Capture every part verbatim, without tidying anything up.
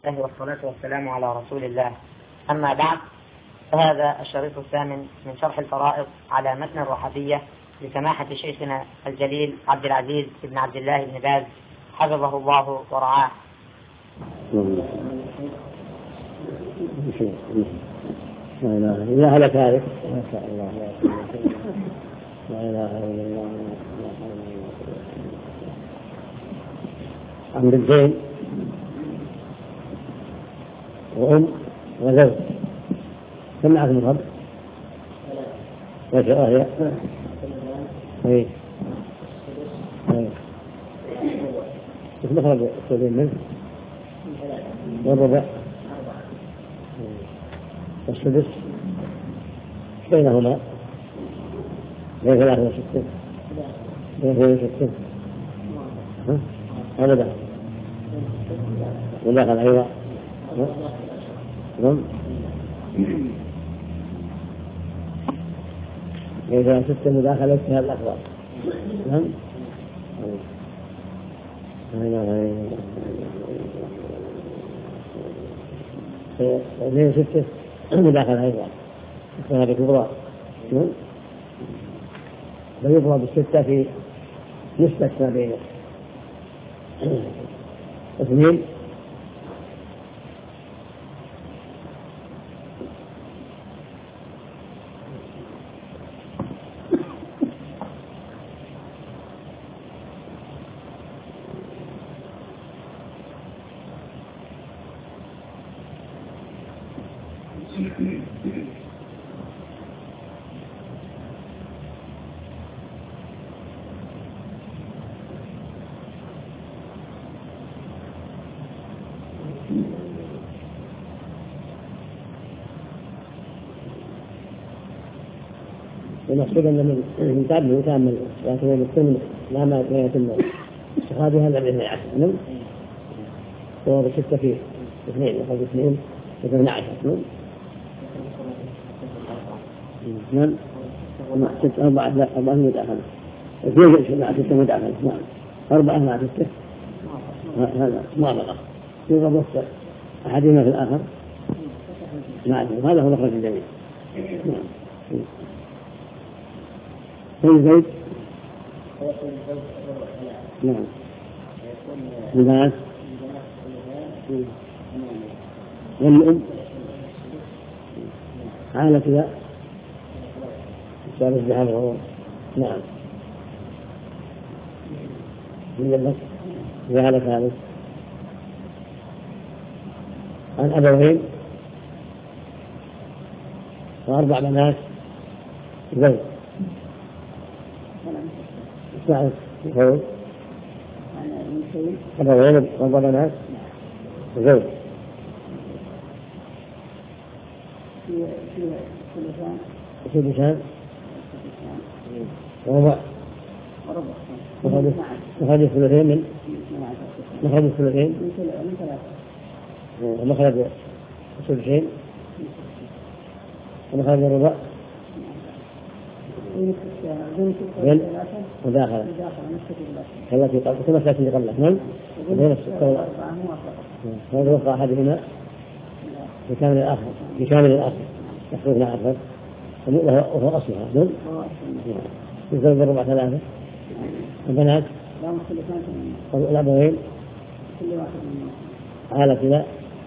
الله والصلاة والسلام على رسول الله. أما بعد، فهذا الشريط الثامن من شرح الفرائض على متن الرحبية لسماحة شيخنا الجليل عبد العزيز بن عبد الله بن باز حفظه الله ورعاه. لا إله إلا الله على كارث ما شاء الله لا إله إلا الله عن بنتين وأم وزوج كم معك من قبل؟ ما شاء الله. اي اي ايش مخرج السبعين منه؟ والربع والسدس بينهما بين ثلاثة وستة بين ثلاثة وستة ها؟ هذا ده وداخل أيضا نعم إذا ستة مداخلة في هذا الأخبار نعم اثنين ستة مداخلة أيضا هذا كبرى ويضرب بالستة في نسبة ما بين اثنين المقصود أن من تعب وتعمل لكن يتم لا ما يتم استخراجها إلا بإثنين عشر نعم صور ستة في اثنين وخذ اثنين اثنين عشر نعم نعم ستة أربعة لا أربعة مداخلة اثنين مع ستة مداخلة نعم أربعة مع ستة هذا موافقة يضرب وسط أحدهما في الآخر نعم هذا هو مخرج الجميع نعم. كل زوج نعم البنات والأم عالة كذا الثالث بحاله نعم من يبلغ وعلى ثالث عن أبوين وأربع بنات زوج تعرف الفوز أبوين وأربع بنات زوج ثلثان وربع مخرج الثلثين من مخرج الثلثين ومخرج الثلثين ومخرج الربع بين مداخلة التي قبل كما التي قبلها نعم بين الستة هذا وقع أحدهما بكامل الآخر بكامل الآخر يحصل مع أكثر وهو أصلها نعم يزال بالربع ثلاثة البنات الأبوين على كذا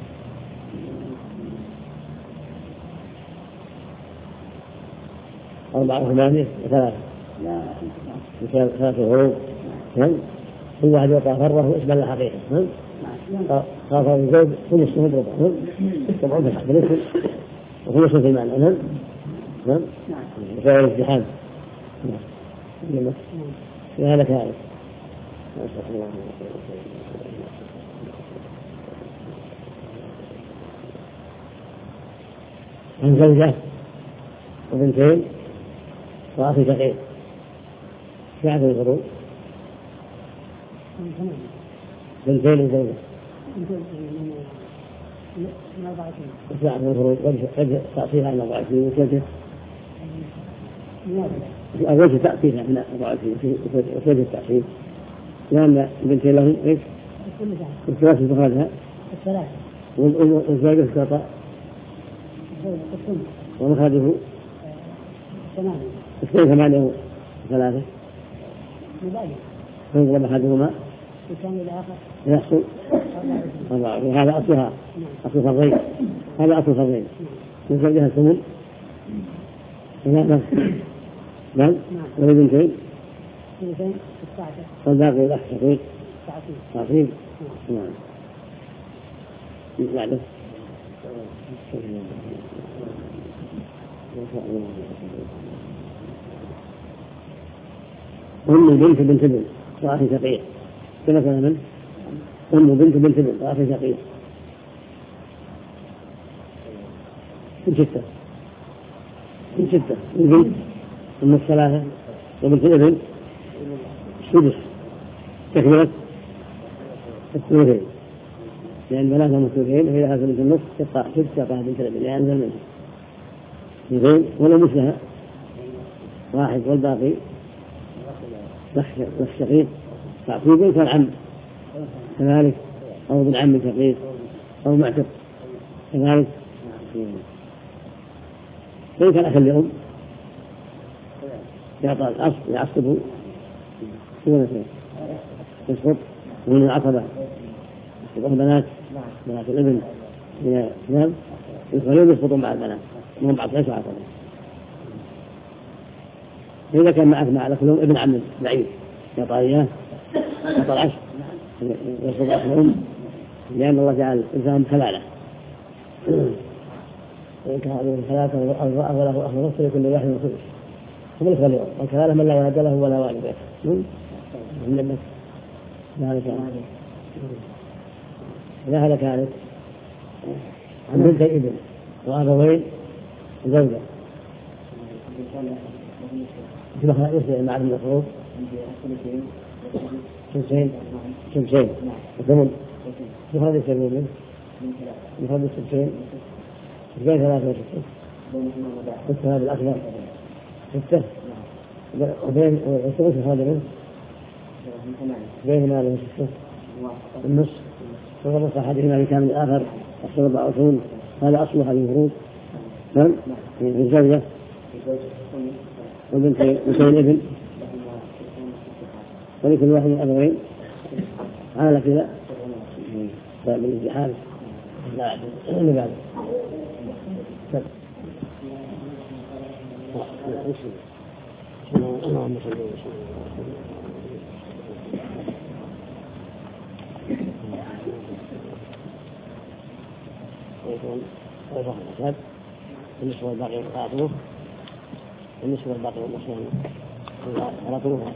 أربعة وثمانية وثلاثة ثلاثة غروب كل واحد يوقع فره وإسم الله حقيقة خاطر الزوج كل اسمه مضربة طبعا بالحق بالاسم وكل اسم في المعنى نعم نعم وفعل الازدحام نعم في هذا كارث عن زوجة وبنتين وأخي شقيق ساعة الغروب بنتين وزوجة ساعة الغروب قد تأثيرها عن أربعة وعشرين وثلاثة وجه تأثيرها من أربعة وعشرين وثلاثة التأثير لأن البنتين لهم إيش؟ الثلاثة تخرجها الثلاثة والزوجة استطاع ومخرجه اثنين ثمانية وثلاثة فيضرب أحدهما يحصل أربعة وهذا أصلها أصل فرضين هذا أصل فرضين من زوجها الثمن نعم ولبنتين والباقي الأخ شقيق تعصيب نعم بعده أم بنت بنت بنت وأخ شقيق كما كان من أم بنت بنت بنت وأخ شقيق من ستة من ستة البنت أم الثلاثة وبنت الابن سدس تكملة الثلثين لأن بناتها مثلثين وإذا هذا بنت النصف تبقى تبقى بنت الابن لأن يعني اثنين ولا مثلها واحد والباقي والشقيق تعصيب كالعم كذلك أو ابن عم شقيق أو معتق كذلك كيف الأخ لأم يعطى الأصل يعصبه سوى نفسه يسقط ومن العصبة يسقط البنات بنات الابن من الإسلام يخلون يسقطوا مع البنات وهم بعض ليسوا عصبة إذا كان معك مع لكم ابن عم بعيد يعطى إياه يعطى العشر يسقط أخ الأم لأن الله جعل الإنسان كلالة وإن كان هذه ثلاثة أو وله أخ نصف يكون لواحد من خمس فمن اليوم وكذلك من لا ولد له ولا والد له من ذلك إذا كانت عن بنت ابن وأبوين وزوجة يصير مع ابن الخروج شمسين شمسين وثمن يخرج السبيل يخرج السبسين بين ثلاثة وستة ستة هذا الأكبر ستة وبين الثلث هذا منه بين ماله وستة النصف وغلط أحدهما في كامل الآخر أحسن أربعة وعشرون هذا أصل هذه الفروض نعم الزوجة وبنتين ابن ولكل واحد من الأبوين على كذا بالازدحام لا اللي بعده اللهم صل وسلم ويكون ويفهم الأسد بالنسبة للباقي والقاطبه بالنسبة للباقي والمسلم قاطبوها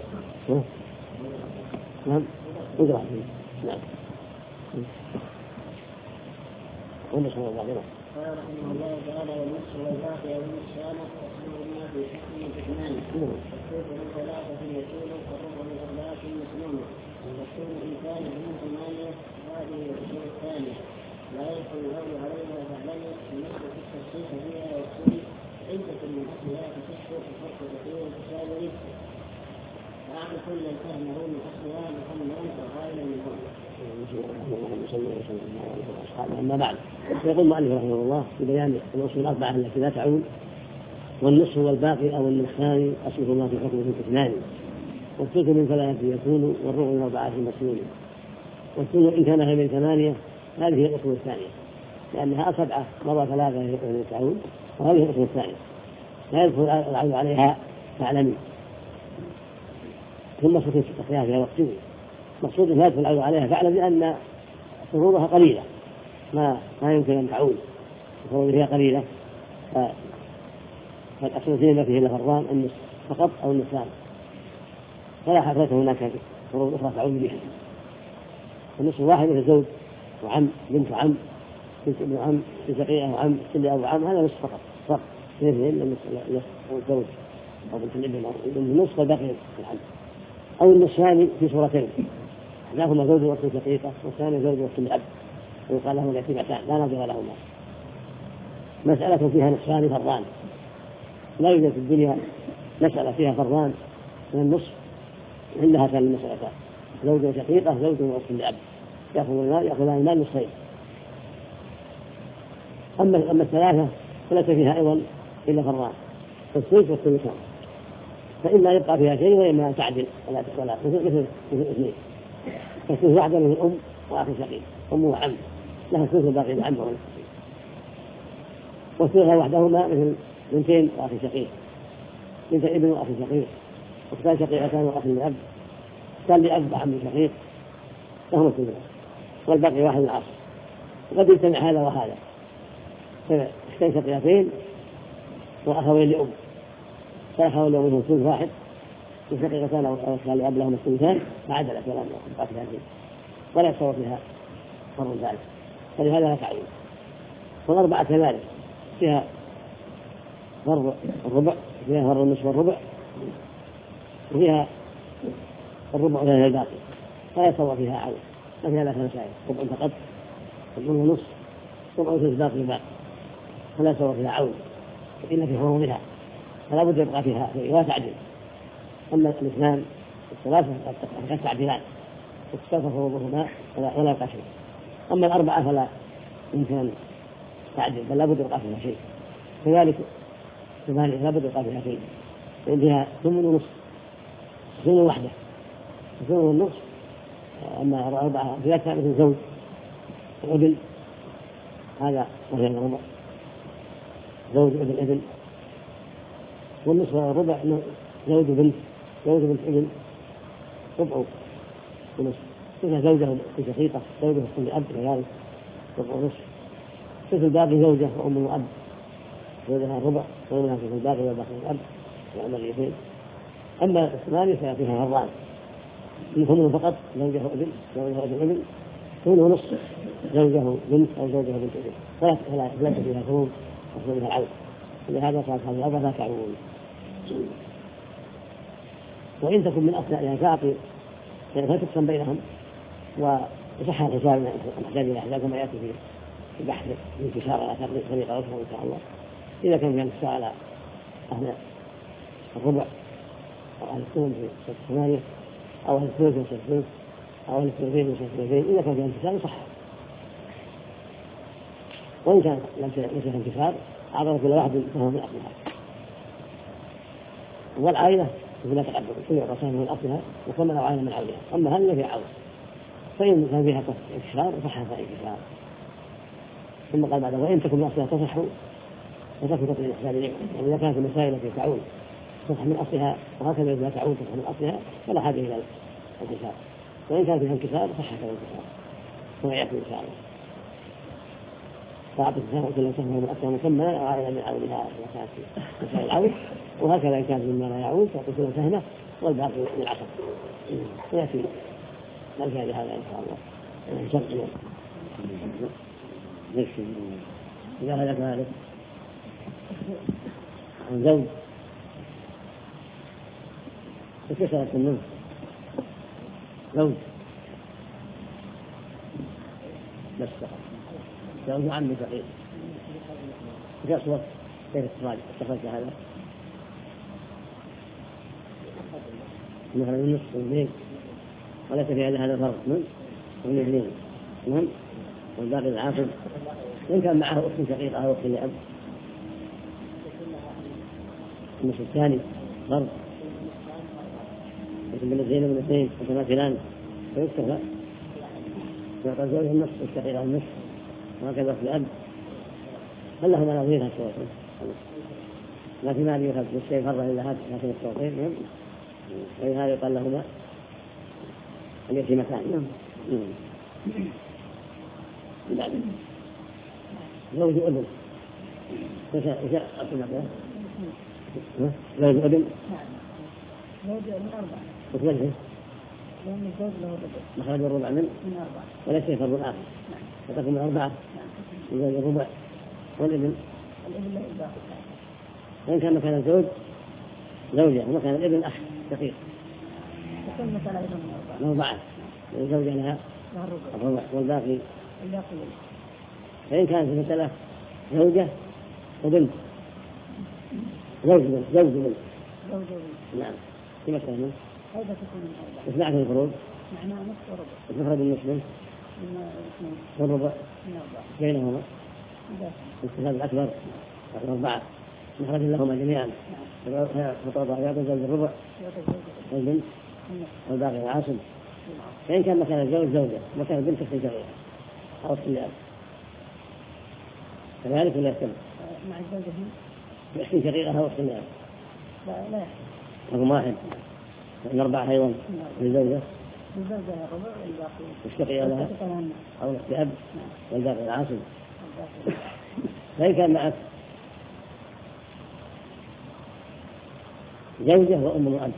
نعم اقرأ نعم والنسبة للباقي قال رحمه الله تعالى والنصف والباقي والنصفان تقسمهما في حكم الحكمان والثلث من ثلاثة يكون والربع من أربعة مسنونة والثلث إن كان من ثمانية هذه الأصول الثانية لا يدخل الأول عليها فاعلموا النصف في التصحيح فيها والثلث عدة من أصلها تصح وفرق كثير تساوي فأعطي كل فهمه من أصلها محمدا وغايلا من فضله. أما بعد يقول المؤلف رحمه الله في بيان الأصول الأربعة التي لا تعود والنصف والباقي أو النصفان أصله الله في حكمه اثنان والثلث من ثلاثة يكون والربع من أربعة مسنون والثلث إن كان من ثمانية هذه هي الأصول الثانية لأنها سبعة مرة ثلاثة تعود وهذه الأصول الثانية لا يدخل العود عليها فاعلمي ثم سكت التخيار فيها وقته مقصود لا يدخل العود عليها فاعلم لأن فروضها قليلة ما ما يمكن أن تعود فروضها قليلة فالأصل ما فيه إلا فرضان النصف فقط أو النصفان فلا حفلة هناك فروض أخرى تعود بها النصف واحد مثل زوج وعم بنت عم بنت ابن عم بنت شقيقة وعم بنت أبو عم هذا نصف فقط فقط اثنين النصف أو الزوج أو بنت الابن أو النصف والباقي العم أو النصفان في صورتين إحداهما زوج وأخت شقيقة والثاني زوج وأخت الأب ويقال لهم يتيمتان لا نظير لهما مسألة فيها نصفان فرضان لا يوجد في الدنيا مسألة فيها فرضان من النصف عندها هاتان المسألتان زوج وشقيقة زوج وأخت الأب يأخذ المال يأخذان المال نصفين أما أما الثلاثة فليس فيها أيضا إلا فران الثلث والثلثان، فإما يبقى فيها شيء وإما تعدل ولا ولا مثل مثل الاثنين. فالثلث واحدة من الأم وأخ شقيق، أم وعم لها الثلث الباقي العم وأخ شقيق، والثلث وحدهما مثل بنتين وأخ شقيق، بنت ابن وأخ شقيق، أختان شقيقتان وأخ لأب، كان لأب وعم شقيق لهم الثلث، والباقي واحد العصر. وقد يجتمع هذا وهذا، اختين شقيقتين وأخوين لأم، فأخوين لأم منهم ثلث واحد، وشقيقتان أو أخوان لأب لهم الثلثان، فعدل كلام باقي هذه ولا يتصور فيها فرض ذلك، فلهذا لا تعين. والأربعة كذلك فيها فرض الربع، فيها فرض النصف والربع، وفيها الربع وفيها الباقي، فلا يتصور فيها عين. ما فيها لا مسائل، ربع فقط، ربع ونصف، ربع وثلث باقي الباقي، فلا يتصور فيها عون إلا في فروضها، فلا بد يبقى فيها شيء ولا تعديل. أما الاثنان الثلاثة قد تعديلان وتستوفى فروضهما ولا يبقى شيء. أما الأربعة فلا يمكن أن تعدل، بل لا بد يبقى فيها شيء. كذلك ثمانية لا بد يبقى فيها شيء، وعندها ثمن ونصف، ثمن وحدة، ثمن ونصف. أما الأربعة زيادة مثل زوج وابن، هذا وهي الربع، زوج ابن ابن، والنصف والربع زوج بنت، زوج بنت ابن، ربع ونصف. مثل زوجه في شقيقة، زوجه في أب كذلك ربع ونصف. مثل الباقي زوجة وأم وأب، زوجها الربع وأمها في الباقي والباقي الأب وأم اليتيم. أما الثمانية فيها فرضان، ثمن فقط زوجه ابن، زوجه ابن ابن، ثمن ونصف زوجه بنت أو زوجه بنت ابن، فلا فيها ثمن وفيها العون. ولهذا قال هذه الأربعة لا تعون. وإن تكن من أصلها تعطي فتقسم بينهم، وصح الحساب نحتاج إلى أحزاب كما يأتي في بحث الانتشار على طريقة أخرى إن شاء الله. إذا كان في انتشار على أهل الربع أو أهل الثمن في الثمانية أو أهل الثلث في الثلث أو أهل الثلثين في الثلثين، إذا كان في انتشار صح. وإن كان ليس في انتشار أعطى كل واحد سهم من أصلها. والعائلة لا تقدم، كل يعطى سهم من أصلها وكمل عائلة من عولها. أما هل في عول فإن كان فيها انتشار صح فانتشار. ثم قال بعد وإن تكن أصلها تصح فتكن تطلع الإحسان إليكم. يعني إذا كانت المسائل التي تعود تصح من أصلها وهكذا إذا تعود تصح من أصلها فلا حاجة إلى الانتشار. وإن كان فيها انكسار صح الانتشار كما يأتي إن شاء الله. فأعطي السهم كل سهم من أصلها مكملا أو عائلة من عولها إذا كانت في مسائل العود، وهكذا إن كانت مما لا يعود تعطي كل سهمه والباقي من العشر. ويأتي نرجع لهذا إن شاء الله. نشرع نكشف إذا هلك هالك عن زوج وكسرت النصف، زوج بس زوج عمي فقير كسرت كيف استخرج استخرج هذا مثلا النصف والاثنين وليس في هذا الفرق من والاثنين المهم والباقي العاقل. وإن كان معه أخت شقيقة أو أخت لأب النصف الثاني فرض، لكن من الاثنين من الاثنين متماثلان فيستخدم يعطى زوجه النصف والشقيقة النصف وهكذا أخت لأب. هل لهما نظيرها الصوتين؟ لا في مال يؤخذ بالشيء فرض إلا هاتين الصوتين، ولهذا يقال لهما اليتيمتان. بعد زوج ابن ايش ايش اقول لك زوج ابن زوج ابن أربعة وثلاثة لأن الزوج له ربع مخرج الربع من من أربعة ولا شيء فرض آخر فتكون من أربعة وزوج الربع والابن الابن له الباقي. وإن كان مكان الزوج زوجة ومكان الابن أخ شقيق تكون مثلا أيضا من أربعة له بعض الزوجة لها الربع والباقي الباقي. فإن كانت المسألة زوجة وبنت زوج بنت زوج بنت زوج بنت نعم في مسألة منه هذا تكون من أربعة. إيش معنى الفروض؟ معناه نصف وربع. المفرد النصف من اثنين والربع من أربعة بينهما الكتاب الأكبر الأربعة نخرج لهما جميعا فطوطا يعطي زوج الربع والبنت والباقي العاصم. فإن كان مكان الزوج زوجة مكان البنت تخرج غيرها أو الصيام كذلك ولا يختلف مع الزوجة يحسن شقيقها والصيام لا لا رقم واحد فإن أربعة أيضا للزوجة الزوجة الربع والباقي الشقيقة لها أو الأب والباقي العاصم. فإن كان معك زوجة وأم وأب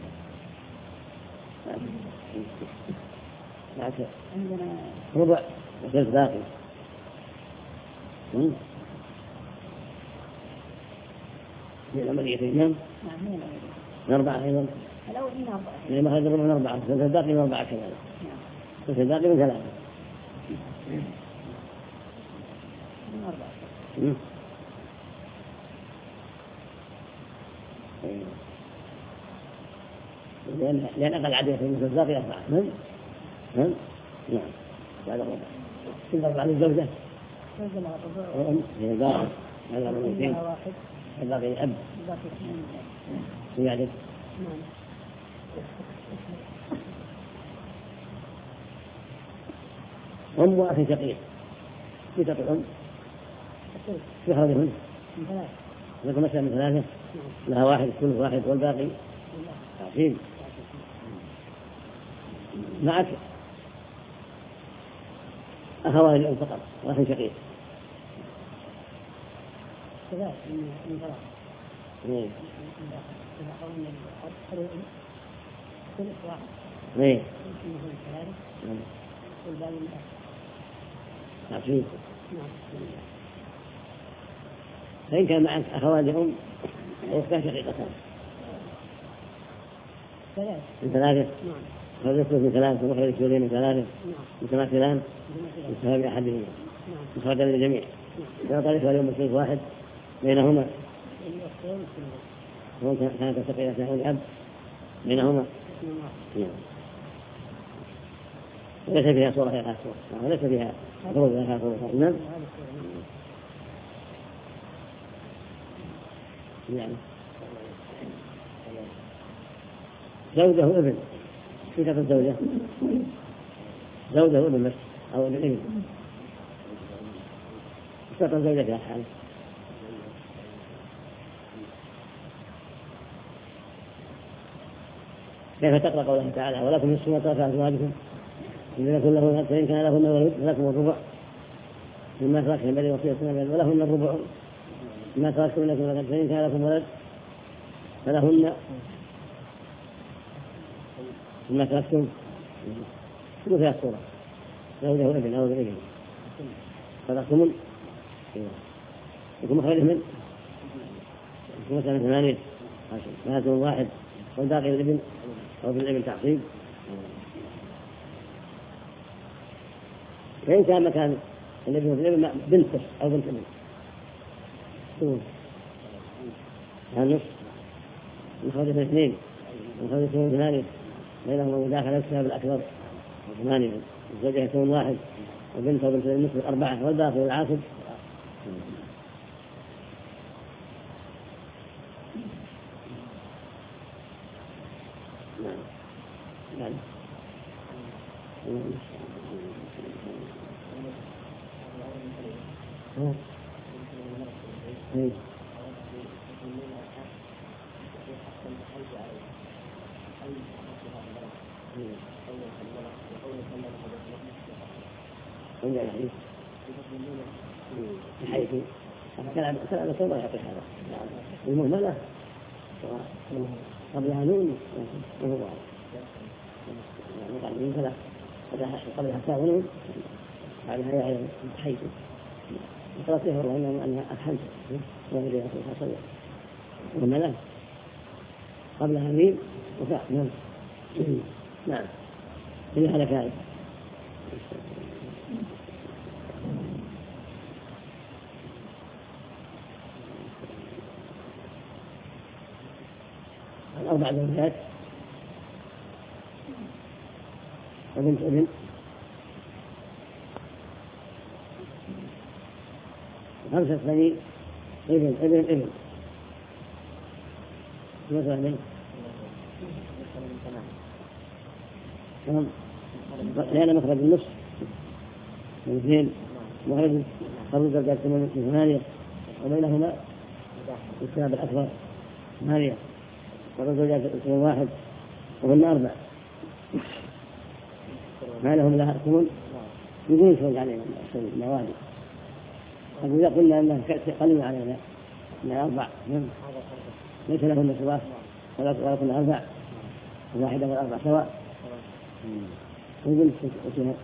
معك ربع وثلث باقي من العمليتين نعم من أربعة أيضا لما هذا من أربعة ثلث الباقي من أربعة كذلك ثلث الباقي من ثلاثة من أربعة لأن لأن أقل عدد في مثل الباقي أربعة نعم نعم نعم بعد الربع كل أربعة للزوجة وأم هي الباقي هذا الربعين الباقي الأب ويعدد أم وأخي شقيق في تقول أم في خرجهن لكم مثلا من ثلاثة لها واحد كل واحد والباقي عشرين معك أخوان الأم فقط وأخي شقيق كذلك من ثلاثة ايه كل واحد ايه والباقي عشرين. فإن كان معك أخوان لأم وأختان شقيقتان من ثلاثة فذكر من ثلاثة ومخرج سورين من ثلاثة متماثلان بسبب أحدهما مخرجا للجميع فذلك اليوم الشيخ واحد بينهما كانت شقيقتان والأب بينهما وليس فيها صورة غير صورة وليس فيها فروض غير صورة نعم يعني زوجه ابن في كتاب الزوجة زوجه ابن بس أو ابن اشترط الزوجة في الحال كيف تقرأ قوله تعالى ولكم نصف ما ترك أزواجكم إن يكن له فإن كان لهن ولد فلكم الربع مما تركتم من بعد وصية ولهن الربع مما تركتم لكم ولد فإن كان لكم ولد فلهن مما تركتم شنو فيها الصورة زوجه ابن أو ابن فلكم يكون مخرج من يكون مثلا ثمانية هذا واحد والباقي الابن أو بالابن تعصيب. فإن كان مكان الابن والابن بنت أو بنت ابن شنو النصف مخرج من اثنين مخرج من ثمانية بينهما مداخلة السبب الأكبر ثمانية الزوجة يكون واحد وبنت وبنت النصف أربعة والباقي والعاصب نعم بحيث كلام كلام كلام يعطي هذا المهملة قبلها نون وهو يعني من ثلاث قبلها تاء ونون بعدها يا بحيث قالت له والله إنه أنها أفهمت وهي رسول الله صلى الله عليه وسلم المهملة قبلها ميم وتاء نعم نعم هي هذا كائن الأربع زوجات وبنت ابن خمسة بني ابن ابن ابن مثلا من تمام لأن مخرج النصف من اثنين مخرج خروج درجات من ثمانية وبينهما السبب الأكبر ثمانية خروج درجات من واحد وهن أربع ما لهم لها ثمن يقول يشرج علينا المواد إذا قلنا أنها قليل علينا أنها أربع ليس لهن سواء ولكن أربع واحدة والأربع سواء ويقول وشنا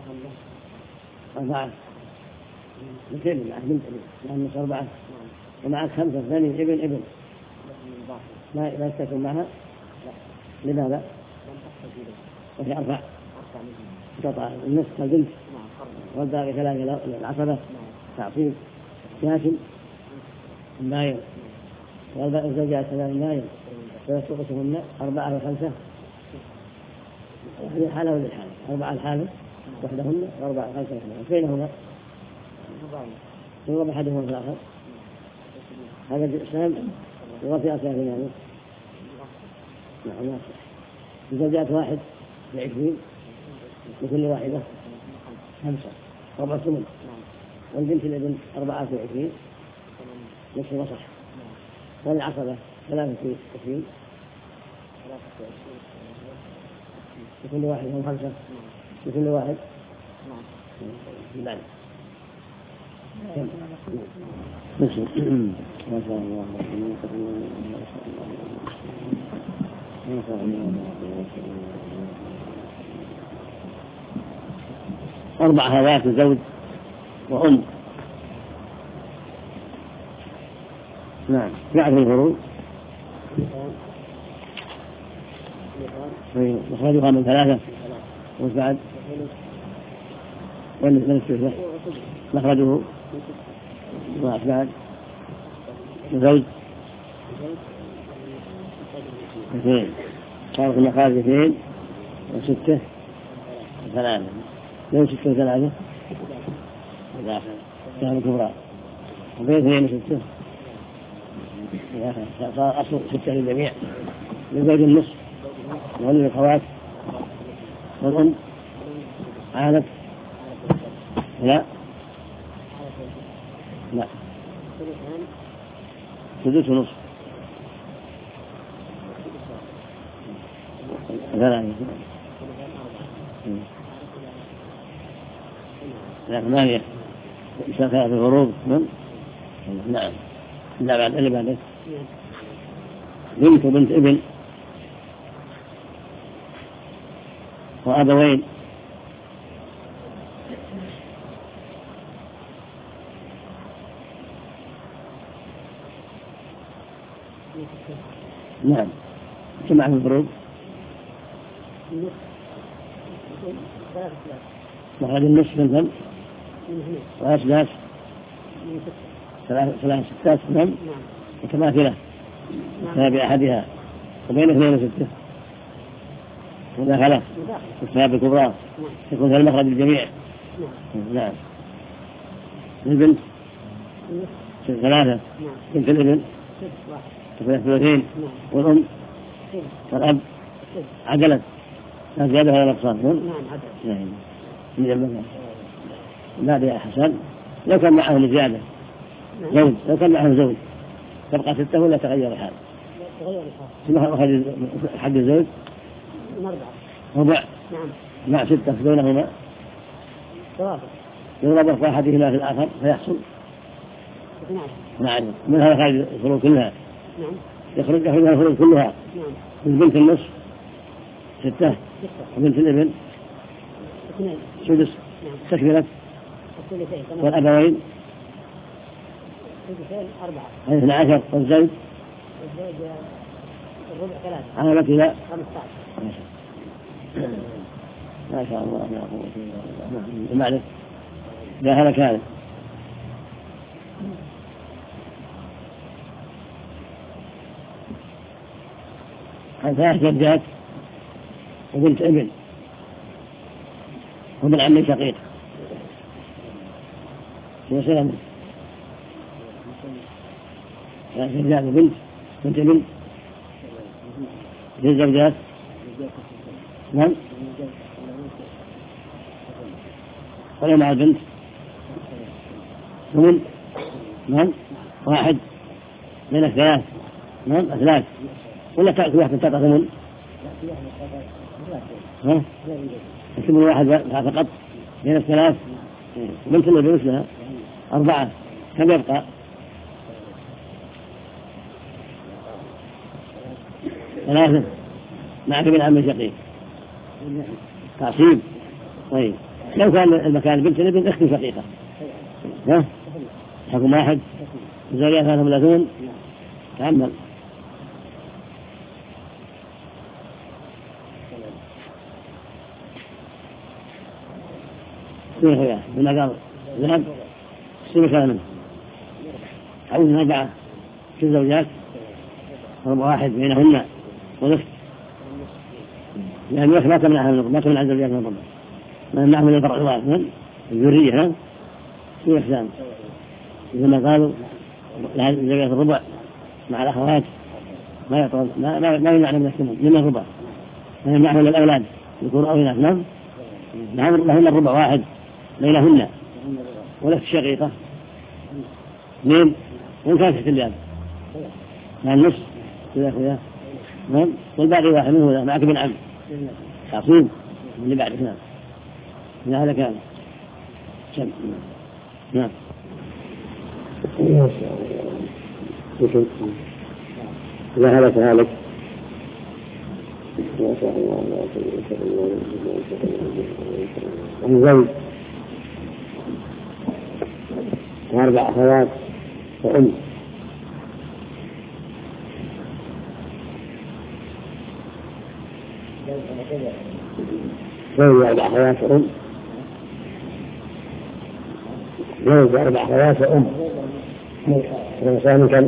أربعة مثل معك بنت لأن مش أربعة ومعك خمسة ثاني ابن ابن لا لا تكون معها لماذا؟ وفي أربع قطع النصف البنت والباقي ثلاثة العصبة تعصيب لكن النايم والباقي الزوجات ثلاث النايم فيسقطهن أربعة وخمسة هذه حالة وللحالة أربعة الحالة وحدهن وأربعة وخمسة وحدهن بينهما يضرب أحدهما في الآخر هذا الإسلام وفي أصلاً في نعم نعم الزوجات واحد لعشرين لكل واحدة خمسة ربع ثمن والبنت الابن أربعة وعشرين نصف وصح والعصبة ثلاثة وعشرين لكل واحد هم خمسة لكل واحد بعد ما شاء الله ما شاء الله أربع هذات زوج وأم نعم يعرف الفروض مخرجها من ثلاثة وبعد من الثلثة مخرجه وأسباب زوج اثنين صارت المخارج اثنين وستة وثلاثة لو ستة وثلاثة الآخر كان كبرى وبين اثنين وستة صار أصل ستة للجميع لزوج النصف وللأخوات والأم عادت لا لا سدس ونصف ثلاثة لا ثمانية ثلاثة الغروب نعم لا بعد اللي بعده بنت وبنت ابن وأبوين نعم سمع من الفروض مخرج النصف من ذنب وأسداس ثلاث ستات ذنب وتماثلة تابع أحدها وبين اثنين وستة مداخلة الثابت الكبرى يكون في المخرج الجميع نعم البنت ثلاثة بنت الابن تكون ثلاثين والأم والأب عدلت لا زيادة ولا نقصان نعم عدل لا بيع حسن لو كان معهم زيادة زوج لو كان معهم زوج تبقى ستة ولا تغير الحال تغير حق الزوج ربع مع ستة بينهما يضرب واحدهما في الآخر فيحصل نعم من هذا خارج الفروض كلها يخرج منها الفروض كلها من بنت النصف ستة وبنت الابن سدس تكبرت والأبوين اثنا عشر والزوج عملت إلى ما شاء الله لا قوة إلا بالله معلش لا هذا كان عن ثلاث جدات وبنت ابن وابن عم شقيق وسلم زوجات وبنت بنت بنت للزوجات نعم ولا مع البنت ثمن نعم واحد من الثلاث نعم ثلاث ولا تأتي واحد تعطى ثمن ها ثمن واحد فقط من الثلاث بنت اللي بمثلها أربعة كم يبقى ثلاثة معك من عم شقيق تعصيب. طيب لو كان المكان بنت لابن اخت شقيقة ها حكم واحد زوجات ثلاثة وثلاثون تعمل كيف يا من قال ذهب سيب كلامه عاوز أربعة كل زوجات أربعة واحد بينهن ونصف يعني ما تمنعها من ما تمنع الزوجات من الربع ما نمنعهم من الفرع من الذرية ها في إحسان مثل قالوا لها الزوجات الربع مع الأخوات ما يطول ما ما ما يمنعنا من الثمن من الربع ما يمنعهم من الأولاد يكونوا أو إناث نعم نعم لهن الربع واحد بينهن ولست شقيقة اثنين وإن كانت في اليد مع النص كذا كذا نعم والباقي واحد منه معك بن عم تعصيب اللي بعد اثنان من هذا كان شم نعم إذا هلك هالك الزوج وأربع أخوات وأم زوج وأربع أخوات وأم زوج وأربع أخوات وأم الإنسان كم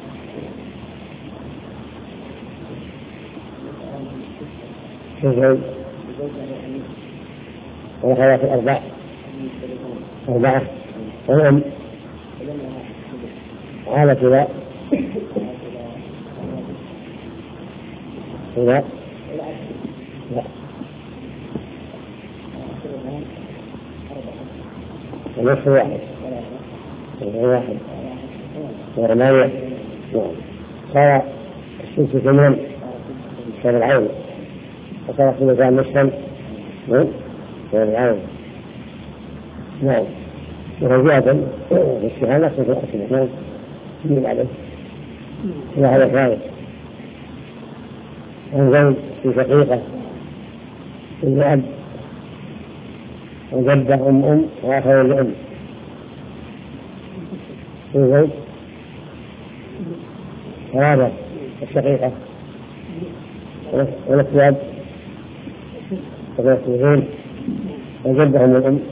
الزوج والأخوات الأربع أربعة وأم هذا كذا كذا لا ونصف واحد واحد ورماية صار السلس ثمن كان العين وصار في مكان نصفا كان العين نعم ورجاء الشهادة نفس الأسئلة من عليه وهذا ثالث الزوج في شقيقة في أب وجدة أم أم وآخر لأم في زوج وهذا الشقيقة والأكواب والأكوابين وجدة أم الأم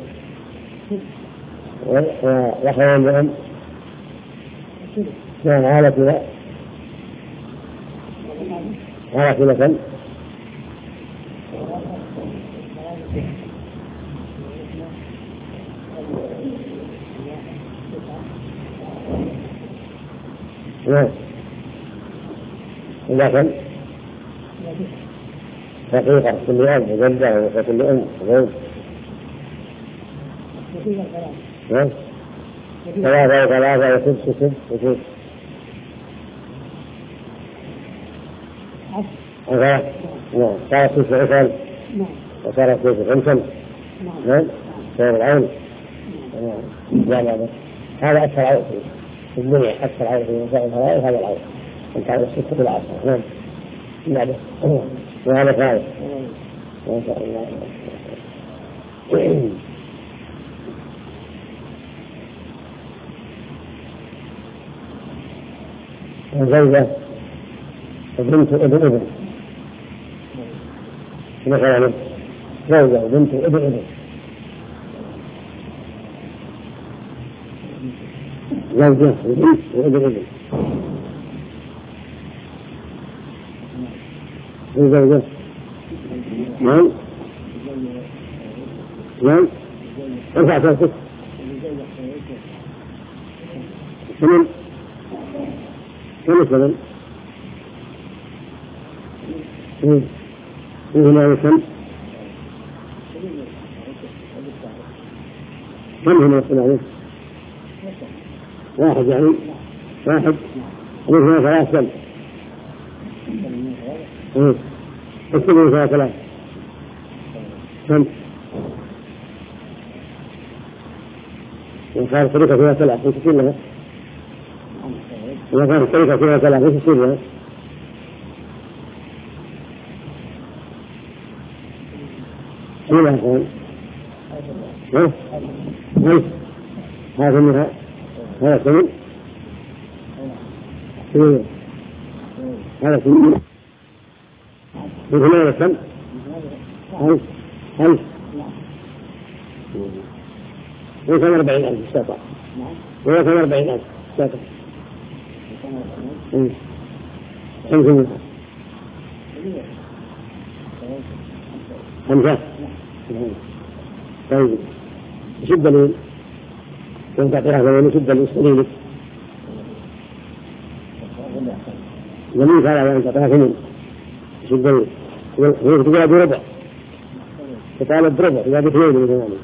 وآخر لأم كان هذا كذا هذا كذا كم نعم إذا كم شقيقة كل أب وجدة وكل أم وزوج نعم ثلاثة وثلاثة وسدس وسدس وسدس نعم صار سدس عشر وصار سدس خمسا نعم صار العين لا لا هذا أكثر عين في الدنيا أكثر عين في مسائل الفرائض هذا العين أنت على الستة والعشرة نعم نعم وهذا ثالث ما شاء الله الزوجة وبنت ابن ابن مثلا زوجة وبنت ابن ابن زوجة وبنت وابن ابن زوجة نعم نعم ارفع صوتك ثمن كم الثمن؟ هنا كم؟ كم هنا الثمانية؟ واحد يعني واحد هنا ثلاث كم؟ اكتبوا فيها ثلاث كم؟ وكان الطريقة فيها ثلاث ايش يصير لها؟ وكان الطريقة فيها ثلاث ايش يصير لها؟ شو لها كان؟ ها؟ ألف هذا منها هذا سمين هذا سمين وهنا كم؟ ألف ألف وكان أربعين ألف استطاع وكان أربعين ألف استطاع خمسة منها خمسة طيب شو الدليل؟ كم تعطيها ثمانية شو الدليل؟ دليلك دليلك على أن تعطيها ثمانية شو الدليل؟ هي تقول أبو ربع تطالب بربع إذا بثنين من ثمانية.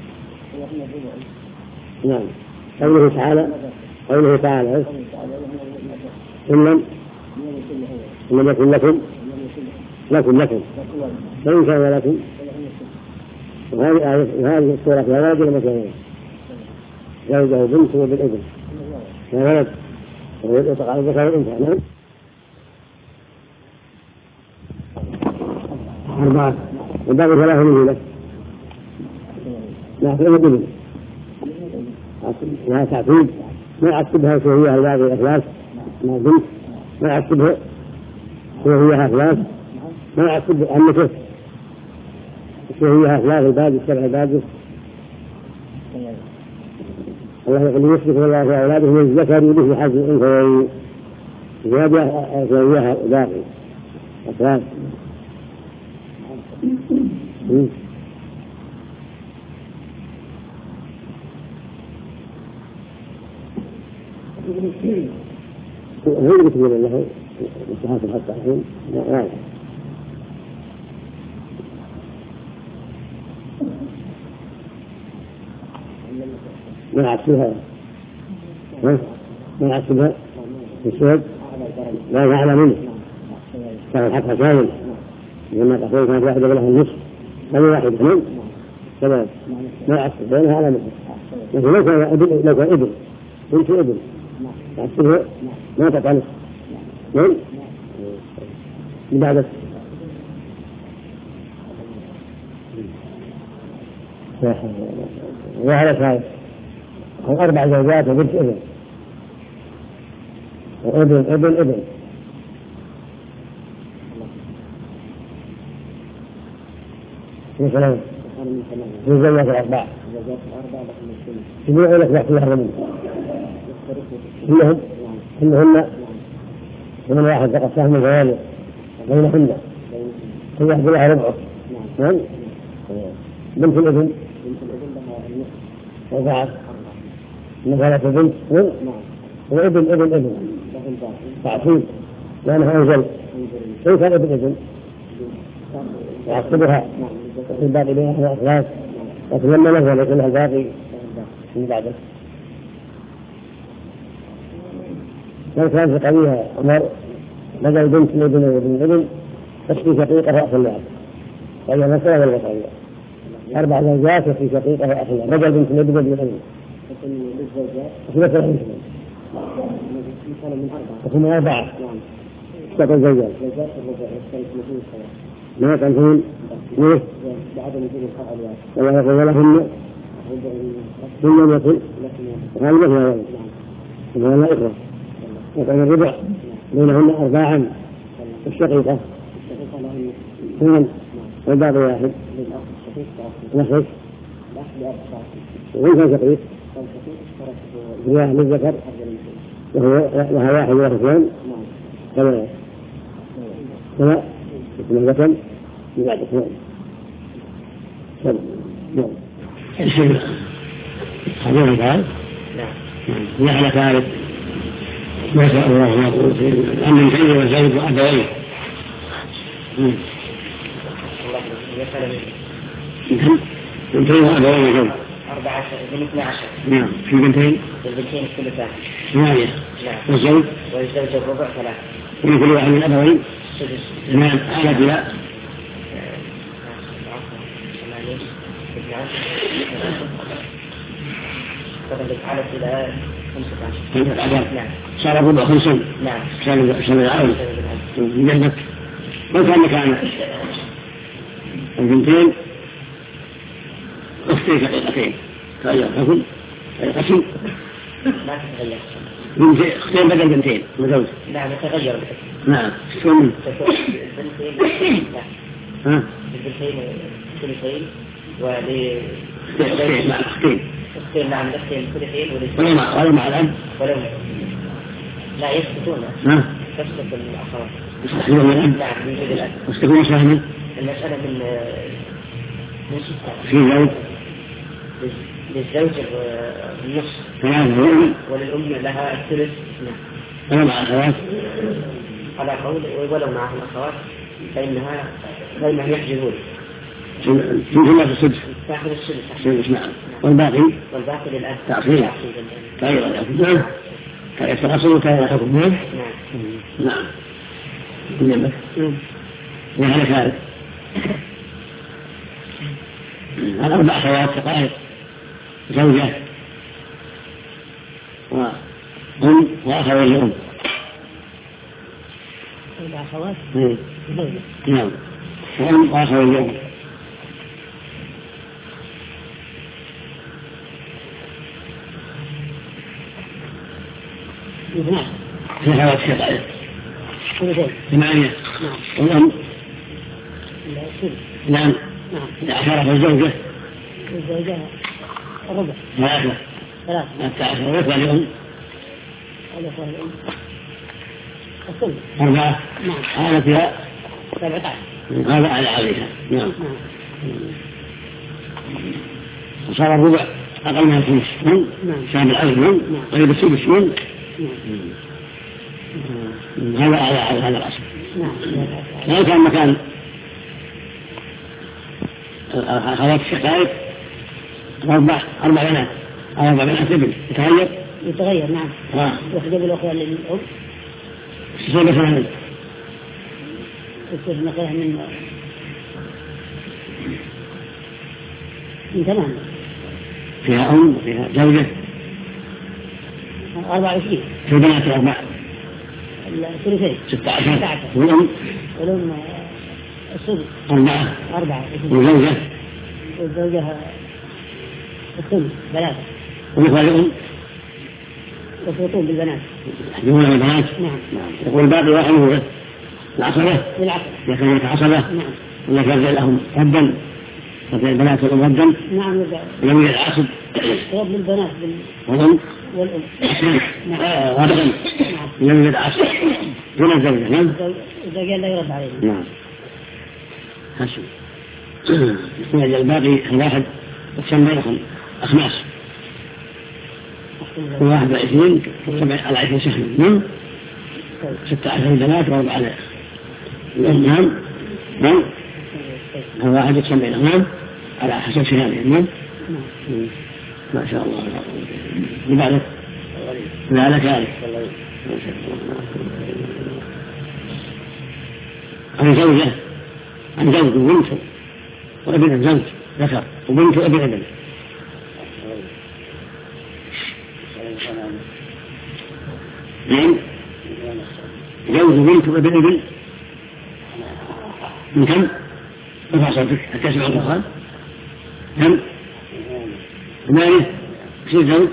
نعم قوله تعالى قوله تعالى إن لم إن يكن لكم لكم لكم فإن كان لكم وهذه وهذه السورة فيها ولد ولا مكان زوجه بنت وبالابن يا ولد ويطلق على الذكر والأنثى. نعم أربعة وباقي ثلاثة من له لا تقول ابن لا تعتيد ما يعتبها سويها الباقي الأخلاص ما بنت ما يعتبها سويها أخلاص ما يعتب أنك سويها أخلاق الباقي السبع باقي. الله يقول يسبق الله في أولاده من الذكر مثل حظ الأنثيين زيادة سويها باقي أخلاق. هو اللي تقول له الصحافة حتى الحين لا ما عكسها ما عكسها السود لا يعلم منه كان الحق كامل لما تقول كانت واحدة لها النصف هذه واحد اثنين تمام ما يعكس بينها على منه لكن لو كان ابن لو كان ابن بنت ابن يعكسها ما تطلق نعم بعد وعلى هذا أربع زوجات وبنت ابن وابن ابن ابن مثلا في زوجات الأربعة جميع لك واحد لها منه كلهم كلهن ومن واحد فقط سهم الغوالي بينهن كل واحد لها ربعه. نعم بنت الابن وبعد مثلا بنت وابن ابن ابن تعصيب لأنها أنزل كيف كان ابن ابن يعصبها وفي الباقي بينها أخلاص لكن لما نزل يكون لها الباقي من بعده. لو كان في قضية عمر بدل بنت ابن وابن ابن تشفي شقيقة رأس اللعب فهي مسألة ولا مسألة أربع زوجات وفي شقيقة رأس اللعب بدل بنت ابن وابن ابن مثلا تكون أربعة ستة زوجات ما تنفون ليه؟ الله يقول ولهن كل يكن وهذا مثل ذلك وهذا لا إكراه وكان الربع بينهن أرباعا الشقيقة اثنان والباقي واحد نخرج وإن كان شقيق رياح للذكر وهو لها واحد وواحد اثنان كما كما اسمه ذكر بعد اثنان. نعم حديث قال نعم على ثالث ما شاء الله ما قلت الأمر الحي والزوج وأبويه بنتين وأبوين زوج أربعة بنت عشر. نعم. في بنتين؟ البنتين الثلثان. ثمانية. نعم. والزوج؟ والزوج الربع ثلاثة. وكل واحد من الأبوين؟ سدس. نعم. على بلا؟ ثمانية. ابن عشر. طبعا على إلى خمسة عشر. نعم. صار الربع خمسين. نعم. صار صار العون. جنبك. ما كان مكان البنتين أختين شقيقتين تغير الحكم قسم ما تتغير. بنتين أختين بدل بنتين وزوج. نعم تغير الحكم. نعم. شو من؟ البنتين. ها. البنتين ثلثين ولي. أختين مع الأختين. أختين نعم الأختين ثلثين ولي. ولا مع ولا مع الأب. ولا لا يسقطون. ها. تسقط الأخوات. يستحيلون من الأب. نعم من جد الأب. واستكون سهما. المسألة من من ستة. في زوج. للزوج النصف. ثلاثة والأم. وللأم لها الثلث. نعم. ولا مع الأخوات. على قول ولو معها الأخوات فإنها فإنهم يحجبون. يمكن في السدس. تأخذ السدس. السدس نعم. والباقي. والباقي للأب. تعصيب. تغير الحكم. نعم. يتغسل وتغير الحكم. نعم. نعم. نعم. وهذا ثالث. الأربع أخوات شقائق زوجة وأم وأخوين لأم. أربع أخوات زوجة. نعم. وأم وأخوين لأم. اثنان. في أخوات شقائق. ثلثين. ثمانية. نعم. والأم. ثلث. نعم. نعم. عشرة الزوجة. الزوجة الربع. ثلاثة. ثلاثة. التاسعة والأخوة لأم. الأخوة الأم. الثلث. أربعة. نعم. هذا فيها سبعة عشر. هذا على عليها. نعم. نعم. وصار الربع أقل من الخمس. نعم. شامل العدد. نعم. طيب السدس. نعم. هذا على على هذا الأصل. نعم. لو كان مكان أخوات الشقائق أربع أربع بنات أو أربع بنات ابن يتغير. يتغير نعم. آه. يحجب الأخوة للأم. تصير مثلا يصير مثلا من من ثمان. فيها أم وفيها زوجة. أربعة وعشرين. في بنات أربع. الثلثين. ستة عشر. والأم. والأم السدس. أربعة. أربعة. والزوجة. والزوجة الثلث ثلاثة. والأخوة الأم. يفرطون بالبنات. يحجبون البنات. نعم. يقول الباقي واحد هو العصبة. بالعصبة. يكون عصبة. نعم. ولا يرجع لهم ردا. وفي البنات والأم ردا. نعم يرجع. ولم يرجع العصب. يرد للبنات والأم. والأم. نعم. غالبا. نعم. لم يرجع العصب. دون الزوجة. نعم. الزوجة لا يرد عليه. نعم. حسن. الباقي الواحد يقسم بينهم أخماس. واحد وعشرين على عشرين سهم. نعم. ستة عشر بنات وأربعة على الأم. نعم. نعم. الواحد يقسم بينهم. نعم. على حسب سهامهم. نعم. ما شاء الله. لبعضك. لا لك ذلك. عن زوجة عن زوج وبنت وابن الزوج ذكر وبنت وابن ابن. نعم. زوج وبنت وابن ابن من كم؟ ارفع صوتك حتى يسمع الدخان. كم؟ ثمانية. كثير زوج.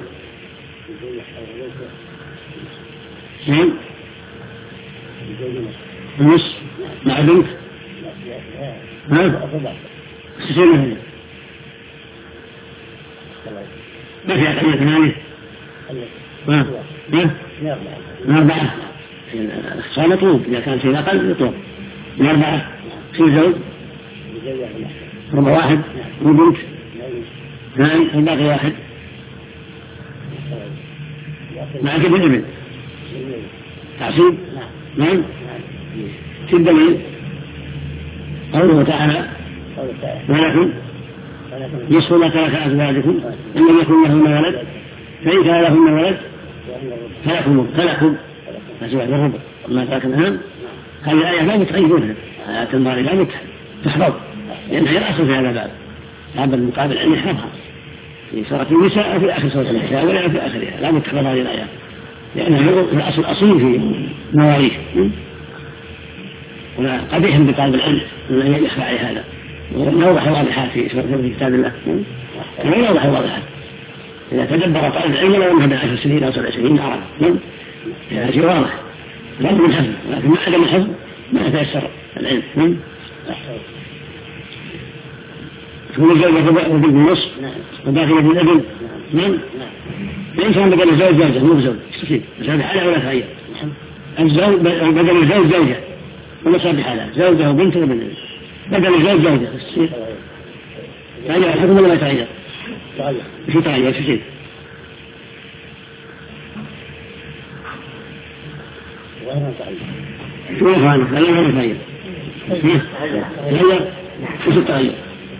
نعم. النص مع بنت. ها؟ ستين مثلا. ما في أقل من ثمانية. ها؟ ها؟ من أربعة. الإخصال يطلب إذا كان شيء أقل يطلب. من أربعة. في زوج. ربع واحد. وبنت. نعم. الباقي واحد. مع ابن ابن. تعصيب. نعم. في الدليل قوله تعالى ولكم نصف ما ترك أزواجكم إن لم يكن لهن ولد فإن كان لهن ولد فلكم فلكم أزواج الربع ما ترك الأهم. هذه الآية لا متغيرونها، آيات المال لا تحفظ لأنها هي الأصل في هذا الباب، هذا المقابل أن يحفظها في سورة النساء في آخر سورة النساء ولا في آخرها، لا تحفظ هذه الآيات لأنها الأصل الأصيل في مواريث. قبيح بطالب العلم أن يخفى عليه هذا، يوضح واضحات في كتاب الله، لا يوضح واضحات. إذا تدبر طالب العلم لو أنه بعشر سنين أو سبع سنين عرف هذا شيء واضح لا من حفظ، لكن مع عدم الحفظ ما يتيسر العلم. تكون الزوجة وبنت النصف وداخلة في الابن. نعم. الإنسان بدل الزوج زوجة مو بزوج يستفيد بس هذا حالة ولا تغير. الزوج بدل الزوج زوجة ولا صار بحالة زوجة وبنت وبنت بدل الزوج زوجة يستفيد. تغير الحكم ولا ما يتغير؟ تغير. شو تغير؟ يستفيد. شو يفعل؟ لا لا ما يتغير. تغير. شو التغير؟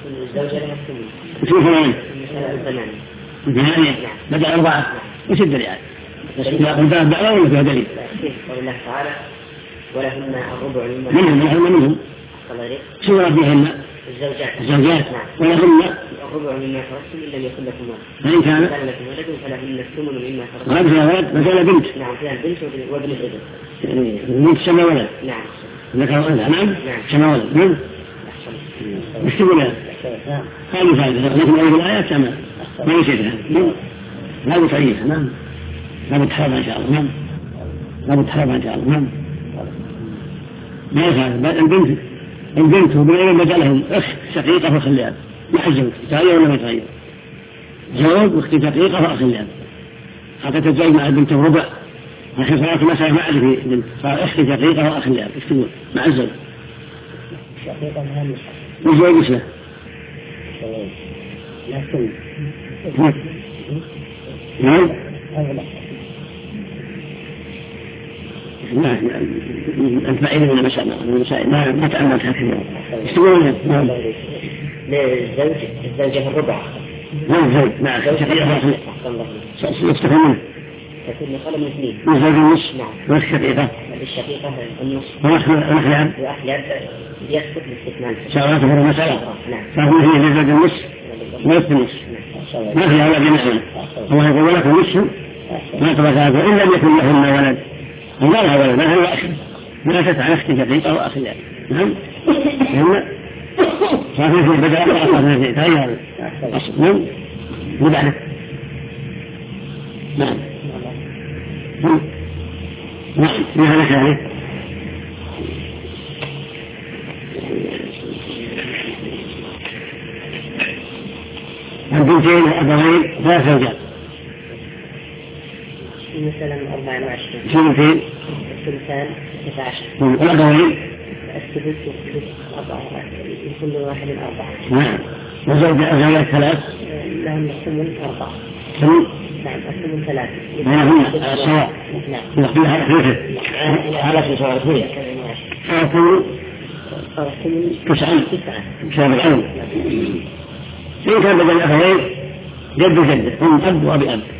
شو فلان؟ ثمانية بدأ أربعة وش الدليل؟ لا الباب دعوة ولا فيها دليل؟ قول الله تعالى ولهن الربع مما منهم منهم منهم شو ربهن؟ الزوجات الزوجات ولهن الربع مما تركتم إن لم يكن لكم ولد فإن كان لكم ولد فلهن الثمن مما تركتم. ولد فيها ولد مثلا بنت. نعم فيها البنت وابن الابن. يعني البنت سمى ولد. نعم. ذكر ولد. نعم. سمى ولد. نعم. مش تقول هذه فائدة لكن أول الآيات سمى ما يصير لا بتعيشها. نعم. لا بتحرم إن شاء الله. نعم. لا بتحرم إن شاء الله. نعم. ما يفعل البنت البنت وبالعلم بدأ لهم أخت شقيقة فخليها مع الزوج تغير ولا ما يتغير؟ زوج واختي شقيقة فأخليها حتى تتزوج مع البنت الربع لكن صارت مسألة ما عاد في بنت صار أختي شقيقة فأخليها يكتبون مع الزوج شقيقة مهمة والزوج وش له؟ نعم. لا أنت بعيد من المسائل من المسائل ما ما تأملت هكذا. يستقولون نعم. للزوج الزوجة الربع. نعم زوج نعم شقيقة يستفهمون. تكون قلم اثنين. الزوج النص. نعم. والشقيقة. الشقيقة النص. وأخ الأب. وأخ الأب يسقط باستثناء. شغلات في المسألة. نعم. فهو هي للزوج النص ولد النص. ما في أولاد جميعا. الله يقول ولكم النص ما ترك هذا إن لم يكن لهن ولد. وما لها ولد ما هو أخ ما تتعن أختي شقيقة وأخ الأب. نعم. هنا صار في بدأ أخذ في تغير أصل. نعم. وبعده. نعم. نعم. في هذا كذلك. البنتين الأبوين ثلاث زوجات. مثلا أربعة وعشرين. الثلثين. الثلثان ستة عشر. الأبوين. الثلث والثلث أربعة لكل واحد أربعة. نعم. وزوجات ثلاث. لهم الثمن أربعة. ثمن. نعم الثمن ثلاث. نعم سواء. نعم. في هذا ثلث. هذا سواء ثلث. الثمن. الثمن تسعة. تسعة. بسبب العلم. إن كان بدل الأخوين جد وجد هم أب وأبي أب.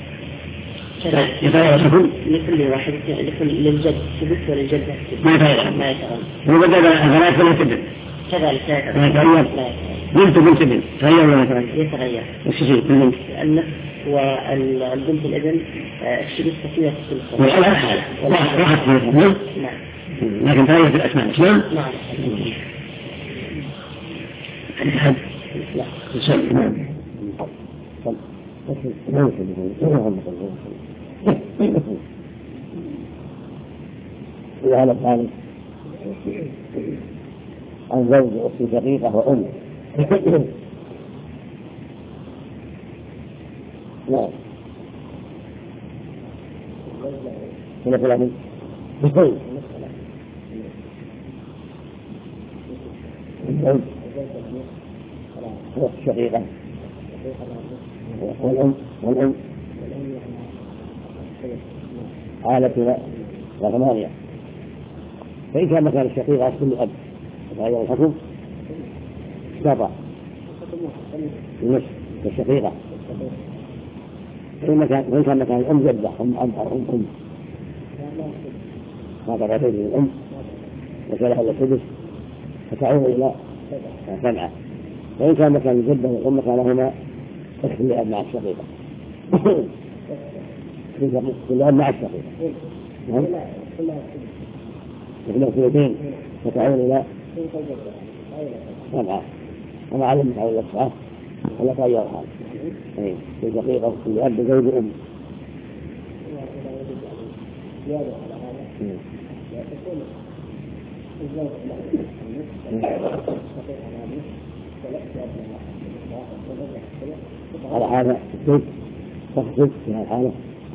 يتغير لكل واحد لكل للجد ثبت وللجدة ما يتغير. ما يتغير. وبدل الأخوات فلا تبن. كذلك لا يتغير. ما يتغير. بنت بنت بنت تغير ولا يتغير؟ يتغير. وش يصير البنت؟ النفس والبنت الابن الشبه كثيرة في الصلاة. والأولى حالة. راحت في الأسماء. نعم. لكن تغير في الأسماء. نعم. نعم. حد. لا. نعم. إذا هذا الحال عن زوج أخت شقيقة وأم. نعم. هنا فلان بقول أخت شقيقة والأم والأم عالة وثمانية. فإن كان مكان الشقيقة كل أب فهذا الحكم اشترط النصف الشقيقة. وإن كان مكان الأم جدة أم أب أو أم أم هذا غير الأم وكلها السدس فتعود إلى سبعة. وإن كان مكان الجدة والأم مكانهما تكفي لأب مع الشقيقة كل أب مع الشقيقة كلها ثلثين فتعود إلى سبعة. وما علمت على الأسعة ولا تغيرها في دقيقة كل أب زوج أم. على هذا الزوج تخصص في هذه الحالة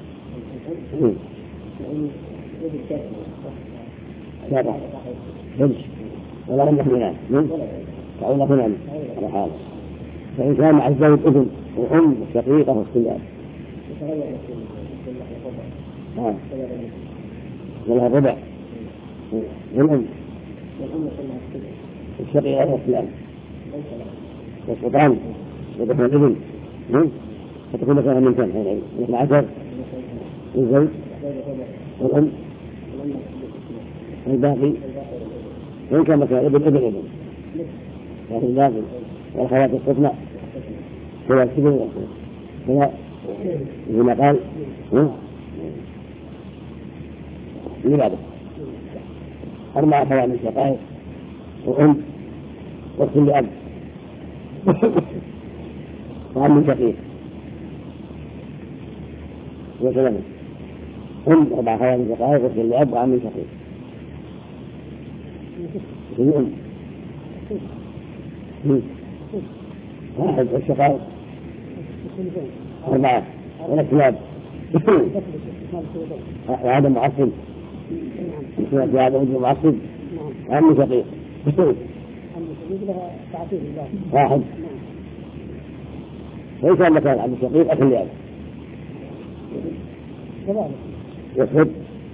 سبعة خمس ولا هم اثنان تعود هنا على حالة. فإن كان مع الزوج ابن وأم شقيقة واختلاف لها الربع والأم الشقيقة واختلاف والسلطان وضحنا الابن فتكون مكانها من كم حين مثل عشر الزوج والأم والباقي. وإن كان مكان ابن ابن ابن لكن الباقي والخوات الصفنة هو السبب هو لما قال لبعضه أربعة خوات من شقائق وأم وكل أب وعم شقيق وسلم أم أربع خوات من شقائق وكل أب وعم شقيق كل أم واحد الشقائق أربعة ولا كلاب وهذا معصب في هذا وجه معصب عم شقيق واحد. ليس مكان عم شقيق أكل لأب يصب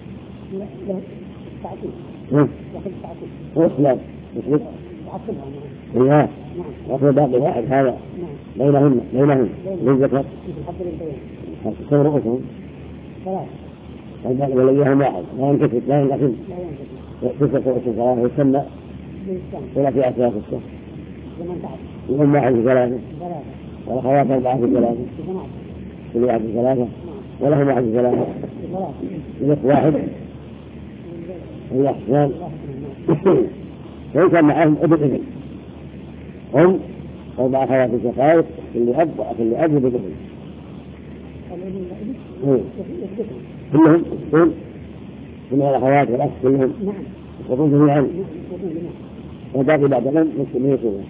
هو كلاب يصب إياه وأخذ باقي واحد هذا بينهم بينهم للذكر تصور رؤوسهم والباقي وليهم واحد لا ينكسر لا ينكسر تسعة رؤوس ثلاثة يسمى ثلاثة أسلاف الشهر الأم واحد في ثلاثة والأخوات أربعة في ثلاثة كل واحد في ثلاثة ولهم واحد في ثلاثة الأخ واحد والأحسان. وإن كان معهم ابن ابن هم أربع أخوات شقائق كل أب وكل أب ابن ابن كلهم يسقطون من الأخوات والأخ كلهم يسقطون جميعا وباقي بعد الأم مسلمين يسقطون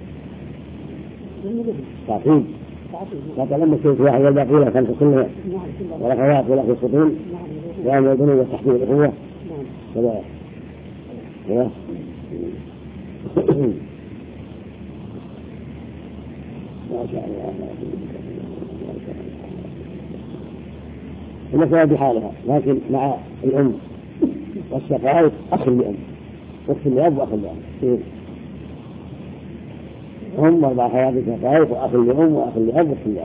تعقيد بعد الأم مسلمين واحد والباقي لها خمسة كلها والأخوات والأخ يسقطون لأن يدنون وتحديد الأخوة كذا كذا. ما شاء الله المسألة بحالها لكن مع الأم والشقائق أخ لأم أخ لأب وأخ لأم هم أربع أخوات شقائق وأخ لأم وأخ لأب وأخ لأب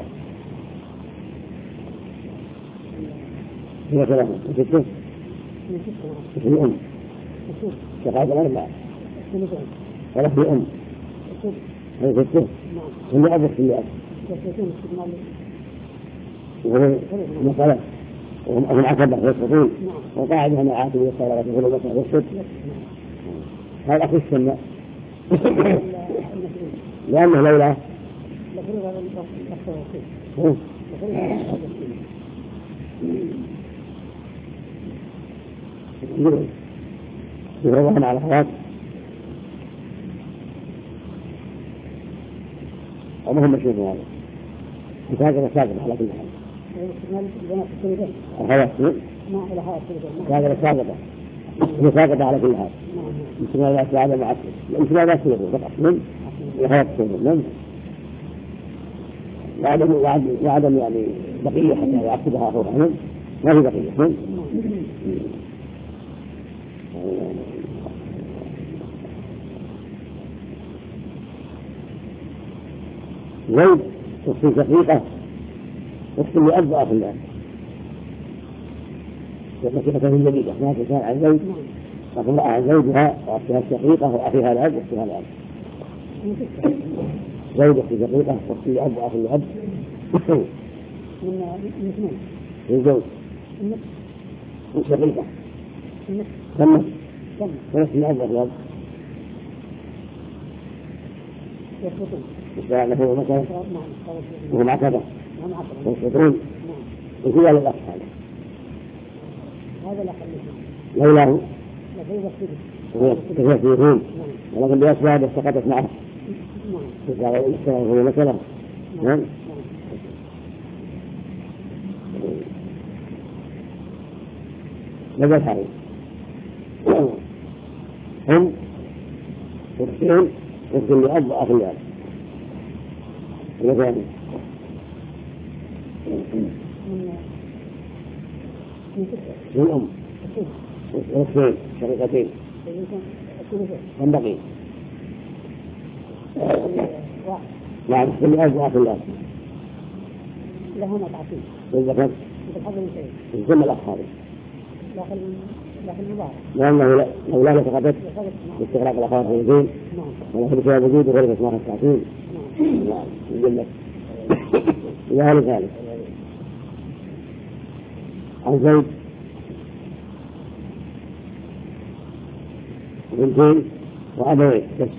هي ثلاثة وستة أخ لأم شقائق الأربعة وأخ لأم هي ستة أخ لأب وأخ لأب وهو مسألة وهم العقبة يسقطون وقاعدها معاتب والصلاة في غلو مسألة والسد هذا أخي السنة لأنه لولا يفرضهم على الحياة ومهم مشهور هذا مساجد مساجد على كل حال الخواتيم هذا السابقة مساقطة على كل حال مثل ما لا سعادة مع السلام مثل ما لا سلام فقط من الخوات السلام وعدم وعدم يعني بقية حتى يعقدها أخوها عنهم ما في بقية. زوج أخت شقيقة أخت لأب وأخ لأب شقيقة في الجديدة ما تكون عن زوج فامرأة عن زوجها وأختها الشقيقة وأخيها الأب وأختها الأب. زوج أخت شقيقة أخت لأب وأخ لأب من زوج شقيقة ثم ثلاث لأب وأخ لأب له مثلا وهم عقبة يسقطون وكذا للأخ هذا هذا لا لولاه لا يفيدون ولكن بأسباب سقطت معه هو مثلا نعم ماذا فعل هم أختين أخت لأب وأخ لأب مثلا الأم أختين شقيقتين من بقي نعم أخت لأب وأخ لأب لهم تعطيل بالذكر ثم الأخ هذا داخل داخل المبارك لأنه لو لا سقطت باستغراق الأخوات الرجيم ولكن بسبب وجود غير اسمها التعطيل نعم الجنة إلى هذا ذلك عن زوج بنتين وأبوين بس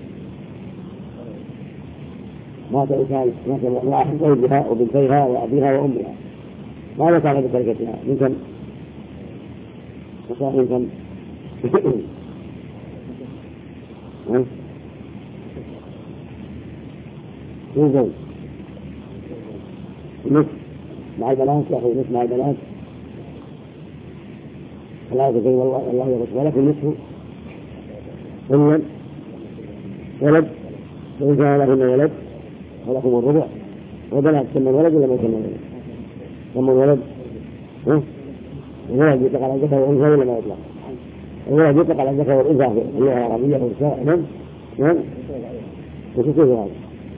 مات إنسان مات امرأة زوجها وبنتيها وأبيها وأمها ماذا كان بتركتها من كم؟ وصار من كم؟ من زوج نصف مع البنات يا أخي نصف مع البنات فلا تقول والله الله يرسل ولكن نصف ولد ولد وإن كان لهن ولد ولكم الربع وبنات ثم الولد ولا ما ثم الولد ثم الولد الولد يطلق على الذكر والأنثى ولا ما يطلق؟ الولد يطلق على الذكر والأنثى في اللغة العربية والنساء نعم نعم وشو كيف هذا؟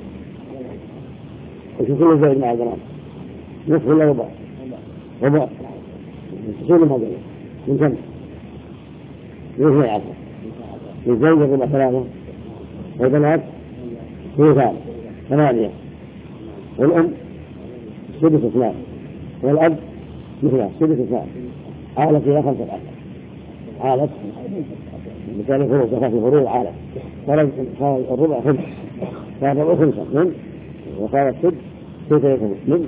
وشو كل زوج مع البنات؟ نصف ولا ربع؟ ربع شو ما قال من كم؟ من اثني عشر من زوج ربع ثلاثة والبنات ثلاثة ثمانية والأم سدس اثنان والأب مثله سدس اثنان عالت إلى خمسة عشر عالت مثال الفروض زكاة الفروض عالت صار الربع خمس صار الربع خمسة من وصار السد ستة خمس من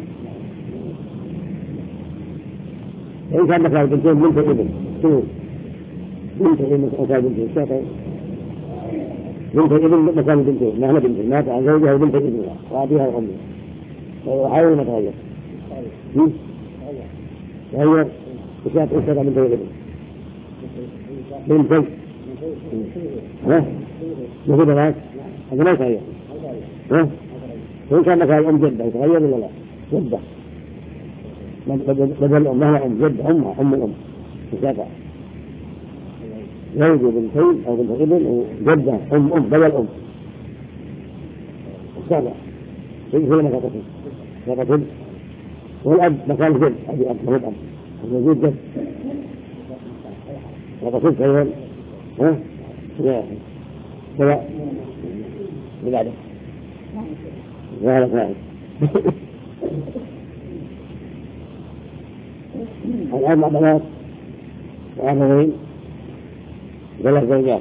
إن كان مثلا بنتين بنت ابن سنون بنت ابن مثال بنتين شاطئ بنت ابن مكان بنتين مهما بنتين مات عن زوجها وبنت ابنها وأبيها وأمها وحاول ما تغير تغير وشاف أسرة بنت ابن بنتين ها مثل بنات هذا ما يتغير ها وإن كان مكان الأم جدة يتغير ولا لا جدة بدل الأم مهما أم جدة أمها أم الأم وشافها زوج بنتين أو بنت ابن وجدة أم أم بدل أم السابع يجي في مكان كتب والأب مكان جد أبي أب مهد أب موجود جد وتصف أيضا ها يا سواء ببعده وهذا فاعل الآن مع بنات وأبوين ثلاث زوجات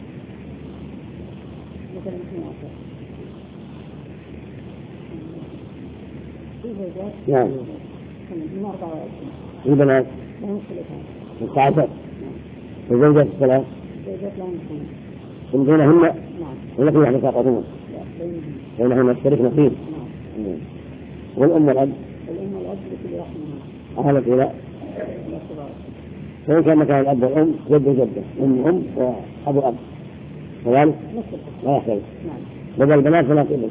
نعم البنات تسعة عشر الزوجات الثلاث يمكنهن ولكن يعني ساقطون بينهن يشتركن فيه والأم والأب أهلت إلى فإن كان مكان الأب والأم جد وجدة أم أم وأبو أب كذلك لا يختلف بدل البنات فلا ابن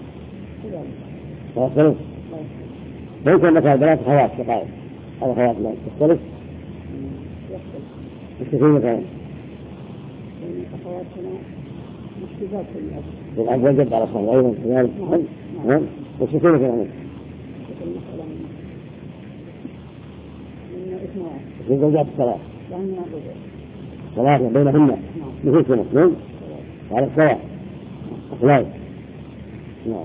لا يختلف فإن كان مكان البنات خوات شقائق أو خوات لا تختلف في مكان أخواتنا مكتبات الأب والأب وجب على الصلاة أيضا كذلك نعم والسكينة كذلك مثلا من إثنان في زوجات الصلاة يعني صلاة بينهن مثل سنة نعم على الصلاة أخلاق نعم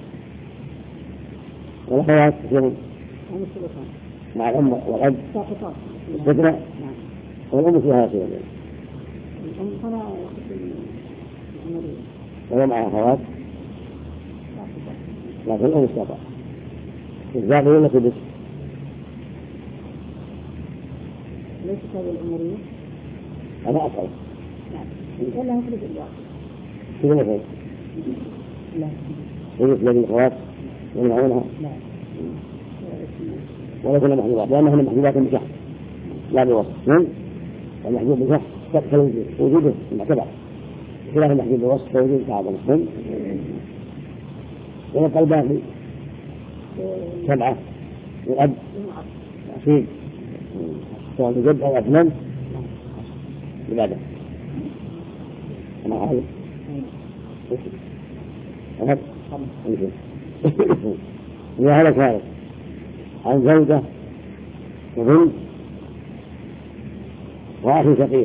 والأخوات كثيرا مع الأم والأب الفكرة والأم فيها سنة وهو معها أخوات لكن الأم استطاع الزاقي ولا تدس ليس هذه الأمورية أنا أسأل ولا هكذا الزاقي كذا مثل لا يجب لدي الأخوات يمنعونها ولا كل محجوبات لأنهن محجوبات بشخص لا بوصف نعم المحجوب بشخص تدخل وجوده المعتبر خلاف المحجوب بوصف وجود بعض المسلم ويبقى الباقي سبعة الأب أخير سواء بجد أو أثنان عبادة أنا عارف أهد إذا هلك هذا عن زوجة وبنت وأخي شقيق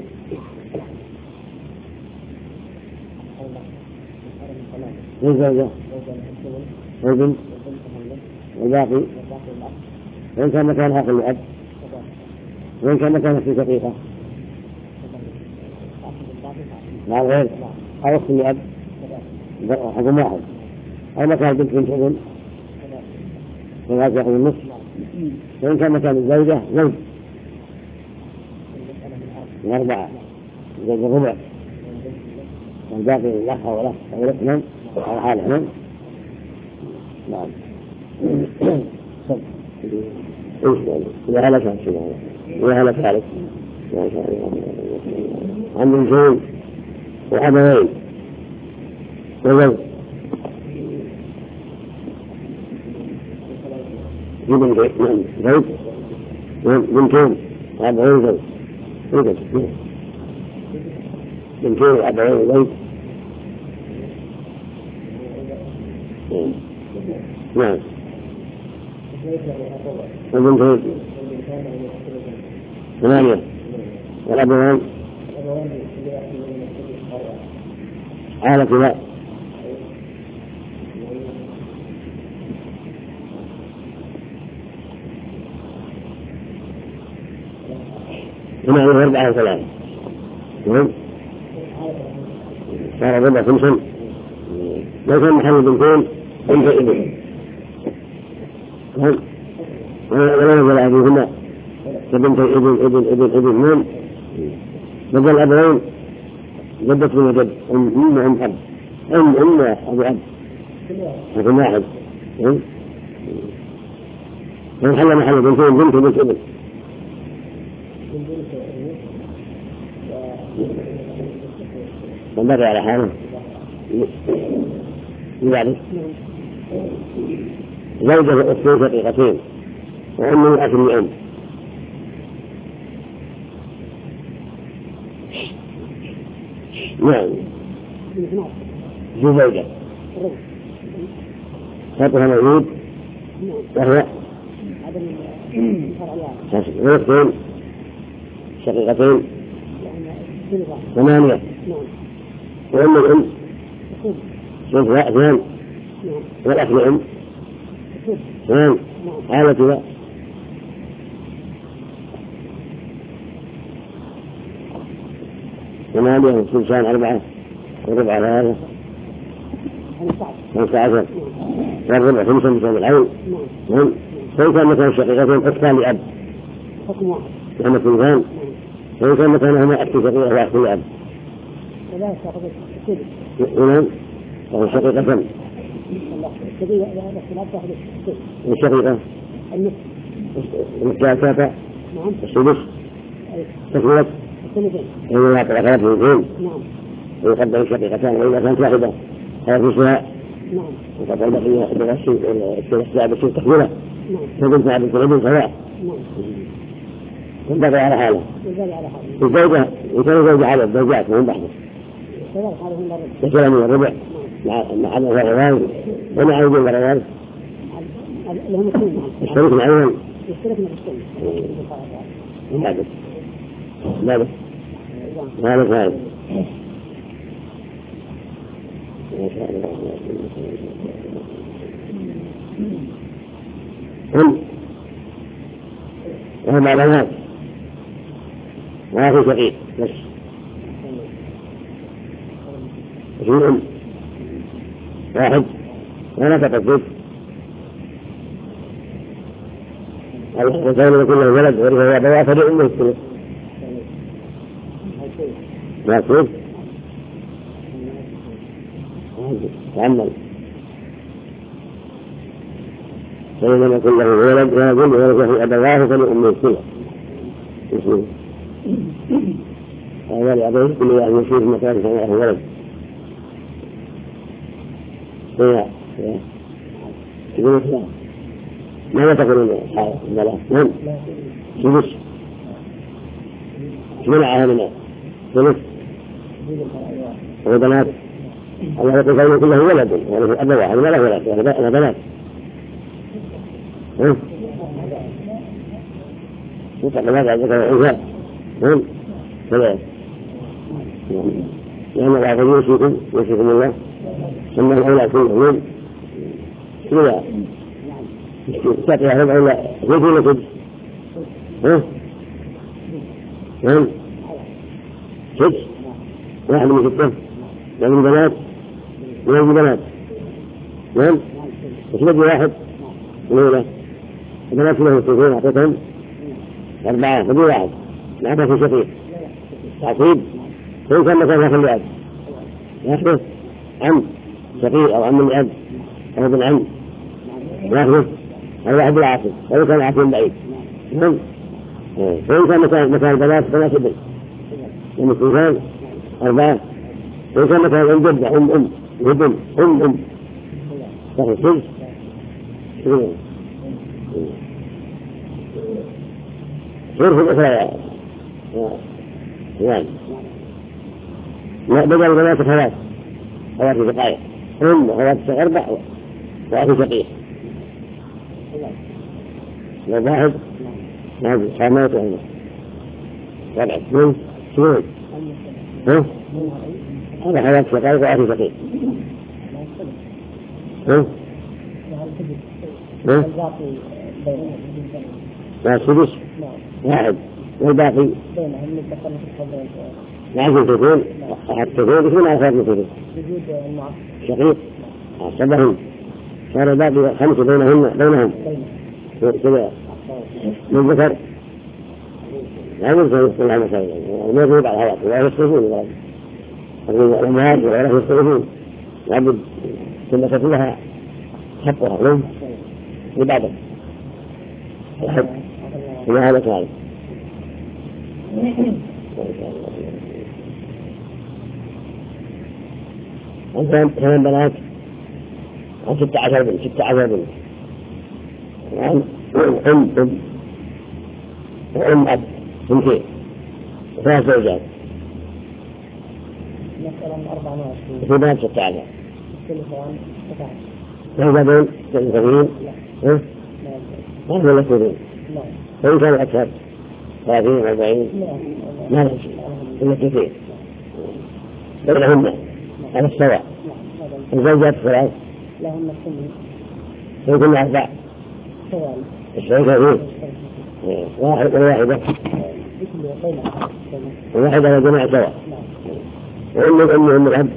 والزوجة والبنت والباقي وإن كان مكانها أخ الأب وإن كان مكانها أخي شقيقة مع الغير أو أخت الأب حكم واحد أو مكان بنت بنت ابن وهذا يأخذ النصف وإن كان مكان الزوجة زوج من أربعة زوج الربع والباقي الأخ أو الأخ أو الأخ أو حالهم نعم إذا هلك إذا هلك هلك عن بنتين وأبوين وزوج بنتين زوج بنتين وأبوين زوج بنتين وأبوين زوج نعم والبنتين ثمانية والأبوان عالة لا ثمانية أربعة وثلاثة نعم صار ربع خمسا لو كان محل بنتين بنت ابن نعم ولا نزل أبيهما كبنت ابن ابن ابن ابن نعم بدل الأبوين جدت من جد أم أم أب أم أم أبو أب لكن واحد فنحل محل بنتين بنت بنت ابن من بقي على حاله لذلك زوجة أختين شقيقتين وأم أخ لأم نعم في زوجة خطها موجود وهو أختين شقيقتين ثمانية وأم الأم بنت اثنان والأخ لأم اثنان حالة ثمانية وثلثان أربعة وربع ثلاثة خمسة عشر والربع خمسة بسبب العين نعم فإن كان مكان الشقيقتين أختان لأب لأن ثلثان وإن كان مكانهما أخت شقيقة وأخت لأب نعم وهو شقيقة والشقيقة المستعساتة السدس تكملة إذا طلقات الاثنين ويقدم الشقيقتان وإذا كانت واحدة فيفلسها وقد بقي الثلاث بالشيء تكملة فبنت عبد الكريم سواء ينبغي على حاله. ينبغي على حاله. الزوجة يكون زوجة على الزوجات من بحثه. يكون من الربع مع مع الغوان ومع عيد الغوان. لهم اثنين. الشريك معين. يشتركنا في الشيء. لا بس. لا بس. هذا فاهم. هم وهم علامات ما في شقيق بس اثنين واحد ولا تقصد الإنسان يكون له ولد ورثه أبواه فلأمه الثلث ما كيف تعمل فإذا يكون له ولد ويقول ورثه أبواه فلأمه الثلث هذا لأبوه كل واحد يشوف مكان فله ولد يا يا تقول لا ماذا تقولون لا نعم ثلث منعها من ثلث وبنات الله يقول فإن كله ولد وله أبواه هذا ما له ولد ولا بنات ها يطلع ماذا ذكر الإنسان نعم كذلك لأن بعض يوصيكم يوصيكم الله ثم الأولى كلهم كذا تأتي هذا الأولى يجي لكم ها نعم ست واحد من ستة من بنات من بنات نعم وثلاث واحد الأولى البنات لهم اثنين أعطيتهم أربعة فدي واحد ما عدا في شقيق تعصيب فإن كان مثلا يأخذ لأب يأخذ عم شقيق أو عم الأب أو ابن عم يأخذ هذا واحد بالعاصب وإن كان عاصب بعيد نعم فإن كان مثلا مثلا البنات بنات ابن المسلمان أربعة وإن كان مثلا أم جدة أم أم ابن أم أم تأخذ سلس صرف الأخرى يعني لا بدل البنات ثلاث خواتي دقائق أم خواتي أربع وأخي شقيق لو واحد هذه حماية وعمر سبعة اثنين اثنين ها هذا خواتي دقائق وأخي شقيق ها ها لا سدس واحد والباقي لازم تكون أحد تكون يكون على خير مثله شقيق عصبهم صار الباقي خمسة بينهن بينهم كذا من ذكر لا يمكن يدخل على مسائل ما يجب على الحياة ولا يصرفون الأمهات ولا يصرفون لابد سنة لها حقها لهم عبادة الحب وما هذا كذلك أنت ثمان بنات عن ستة عشر بنت ستة عشر بنت عن أم أم وأم أب بنتين وثلاث زوجات مثلا أربعة وعشرين في بنات ستة عشر التلفون ستة هذا بين الكثيرين ها؟ هذا ولا كثيرين وإن كان أكثر ثلاثين أربعين ما لا شيء إلا كثير بينهن على السواء الزوجات ثلاث لهن الثمن ويكون أربع سواء الشيء واحد وواحدة وواحدة وجماعة سواء وأم الأم وأم الأب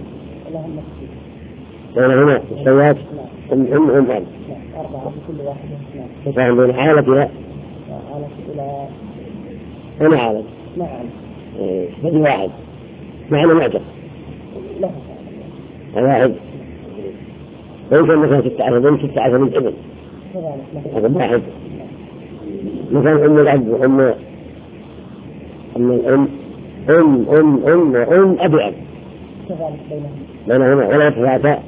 بينهما السوات أم أم أم أب أربعة بكل واحدة فصار بين عالتها إلى أنا عالت نعم بدي واحد معنى معجب لا واحد وإن كان مثلا ستة عشر بنت ستة عشر بنت ابن هذا واحد مثلا أم الأب وأم أم الأم أم أم أم وأم أبي أب بينهما ولا يتفاعتا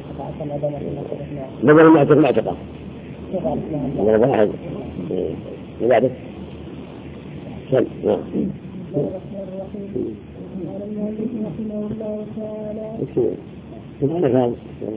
بدل معتق معتقة هذا واحد لبعضه أحسن. نعم. قال المؤلف رحمه الله تعالى سبحانك اللهم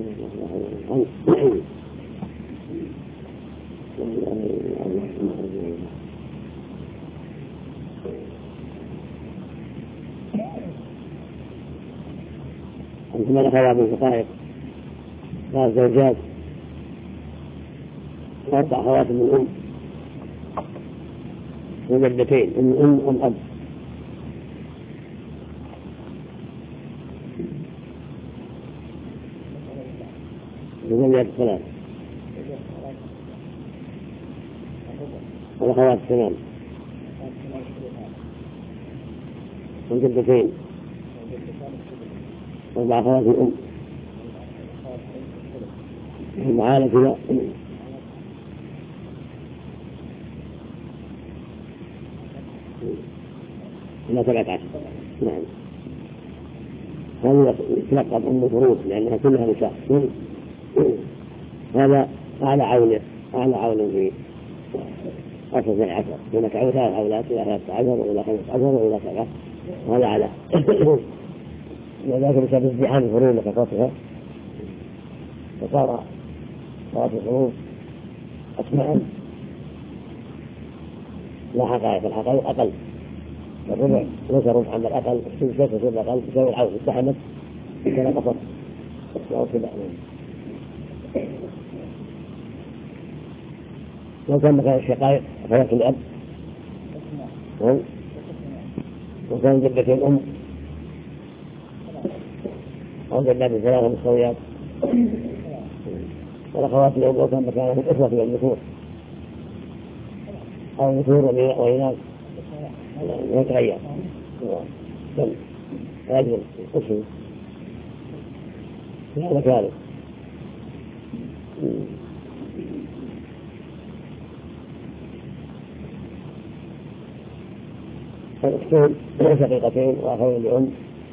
ثم ذكر بعض الحقائق قال زوجات وأربع أخوات من أم وجدتين من أم أم أب وزوجات ثلاث والأخوات ثمان وجدتين وأربع أخوات من أم المعالة كذا إلى سبعة عشر. نعم. هذا يتلقب أم فروض لأنها كلها نساء. هذا أعلى عون أعلى عون في أسس العشر. هناك عون ثلاث أولاد إلى ثلاثة عشر وإلى خمسة عشر وإلى سبعة. هذا أعلى. ولكن بسبب ازدحام الفروض وكثرتها فصار صارت الفروض أسماء لا حقائق. الحقائق أقل. الربع ليس ربعا بل أقل. السدس ليس ربع أقل. يساوي العون ازدحمت كان قصر أو كذا. لو كان مثلا الشقائق أخوات الأب وكان جدتين أم أو جدات ثلاثة مستويات والأخوات الأم لو كان مكانهم الإخوة في النفور أو نفور وإناث يتغير كم رجل قسم هذا كارث. الأختين شقيقتين وأخوين لأم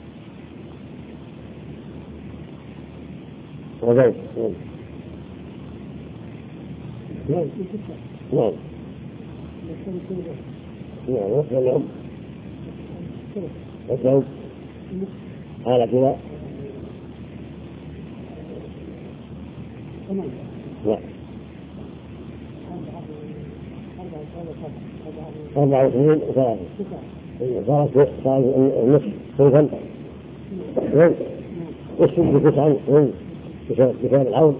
وزوج. نعم نعم نعم وأخوين لأم وزوج على كذا. نعم أربعة وعشرين وثلاثة صارت صارت النصف صيفا والسدس تسعا بسبب العون.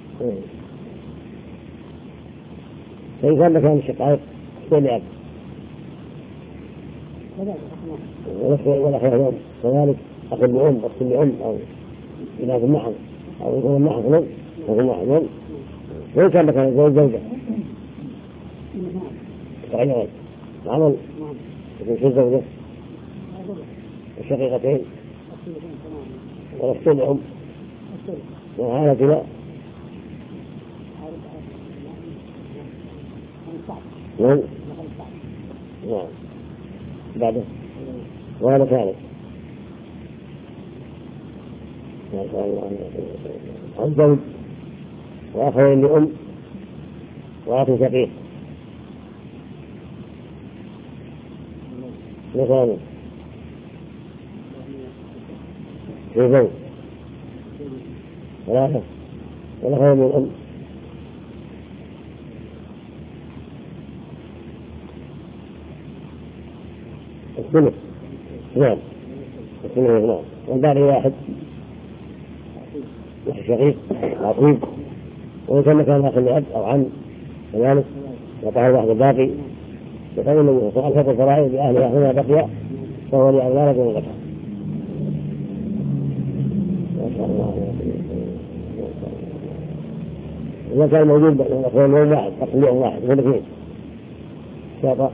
فإذا مكان الشقائق سبع والأخوة كذلك أخ لأم أخت لأم أو إناث معهم أو يكون معهم يكون معهم وإن كان مكان الزوج زوجة تغيرت عمل يكون في الزوجة الشقيقتين والأختين لأم وهذا كذا. نعم نعم بعده وهذا ثالث. الزوج وأخوين لأم وأخ شقيق مثلا في زوج ثلاثة والأخوين من الأم الثلث. نعم الثلث نعم. والباقي واحد واحد شقيق عقيق وإن كان كان أخ لأب أو عم كذلك يقع الواحد الباقي يقول النبي صلى الله عليه وسلم الفرائض بأهلها هنا بقي فهو لأولاد دون ذكر. ما شاء الله. إذا كان موجود أخوان يوم واحد أخ لأم واحد هو الاثنين شاطئ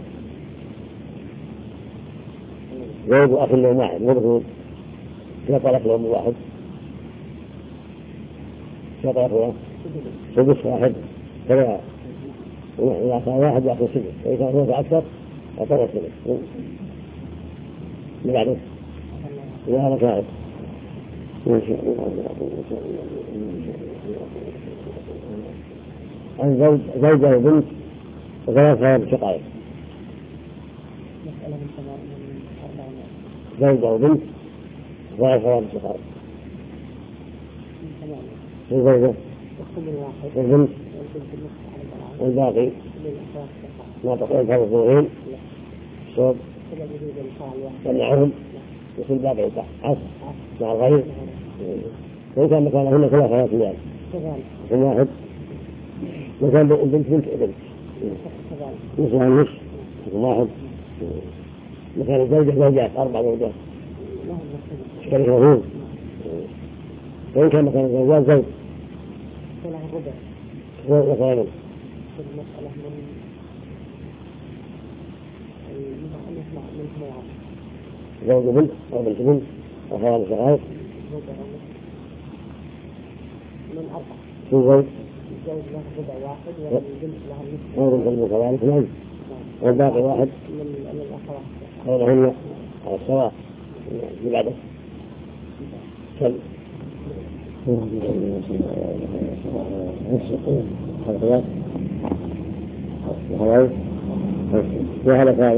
زوج أخ لأم واحد هو الاثنين شاطئ أخ لأم واحد شاطئ أخوة سدس واحد كذا. إذا كان واحد يأخذ سدس وإذا كان هناك أكثر يأخذ سدس. اللي بعده إذا هذا كارث. ما شاء الله. الزوج زوجة وبنت وثلاث خوات شقائق مسألة من ثمان من أربعين زوجة وبنت ولا ثواب الشقائق من ثمانية الزوجة وكل واحد والبنت والبنت النصف على البراءة والباقي للأخوات الشقائق ما تقول ثلاث ظهورين شوب كذا وجود الفاعل واحد يمنعهم يكون باقي عصر مع الغير وإن كان مكانهن كلها ثلاث ريال كذلك يكون واحد وكان البنت بنت ابن كذلك نصف عن نصف يكون واحد مكان الزوجة زوجات أربع زوجات لا هو شريك مفهوم وإن كان مكان الزوجات زوج كلها ربع وكامل في المسألة من نسمع من ثمانية زوج بنت أو بنت بنت أو خوال شقائق من أربعة شو زوج الزوج له ربع واحد والبنت لها النصف أو بنت بنت كذلك نعم والباقي واحد من الأخوات بينهن على السواء اللي بعده كم خلقيات وحلال وهذا ثالث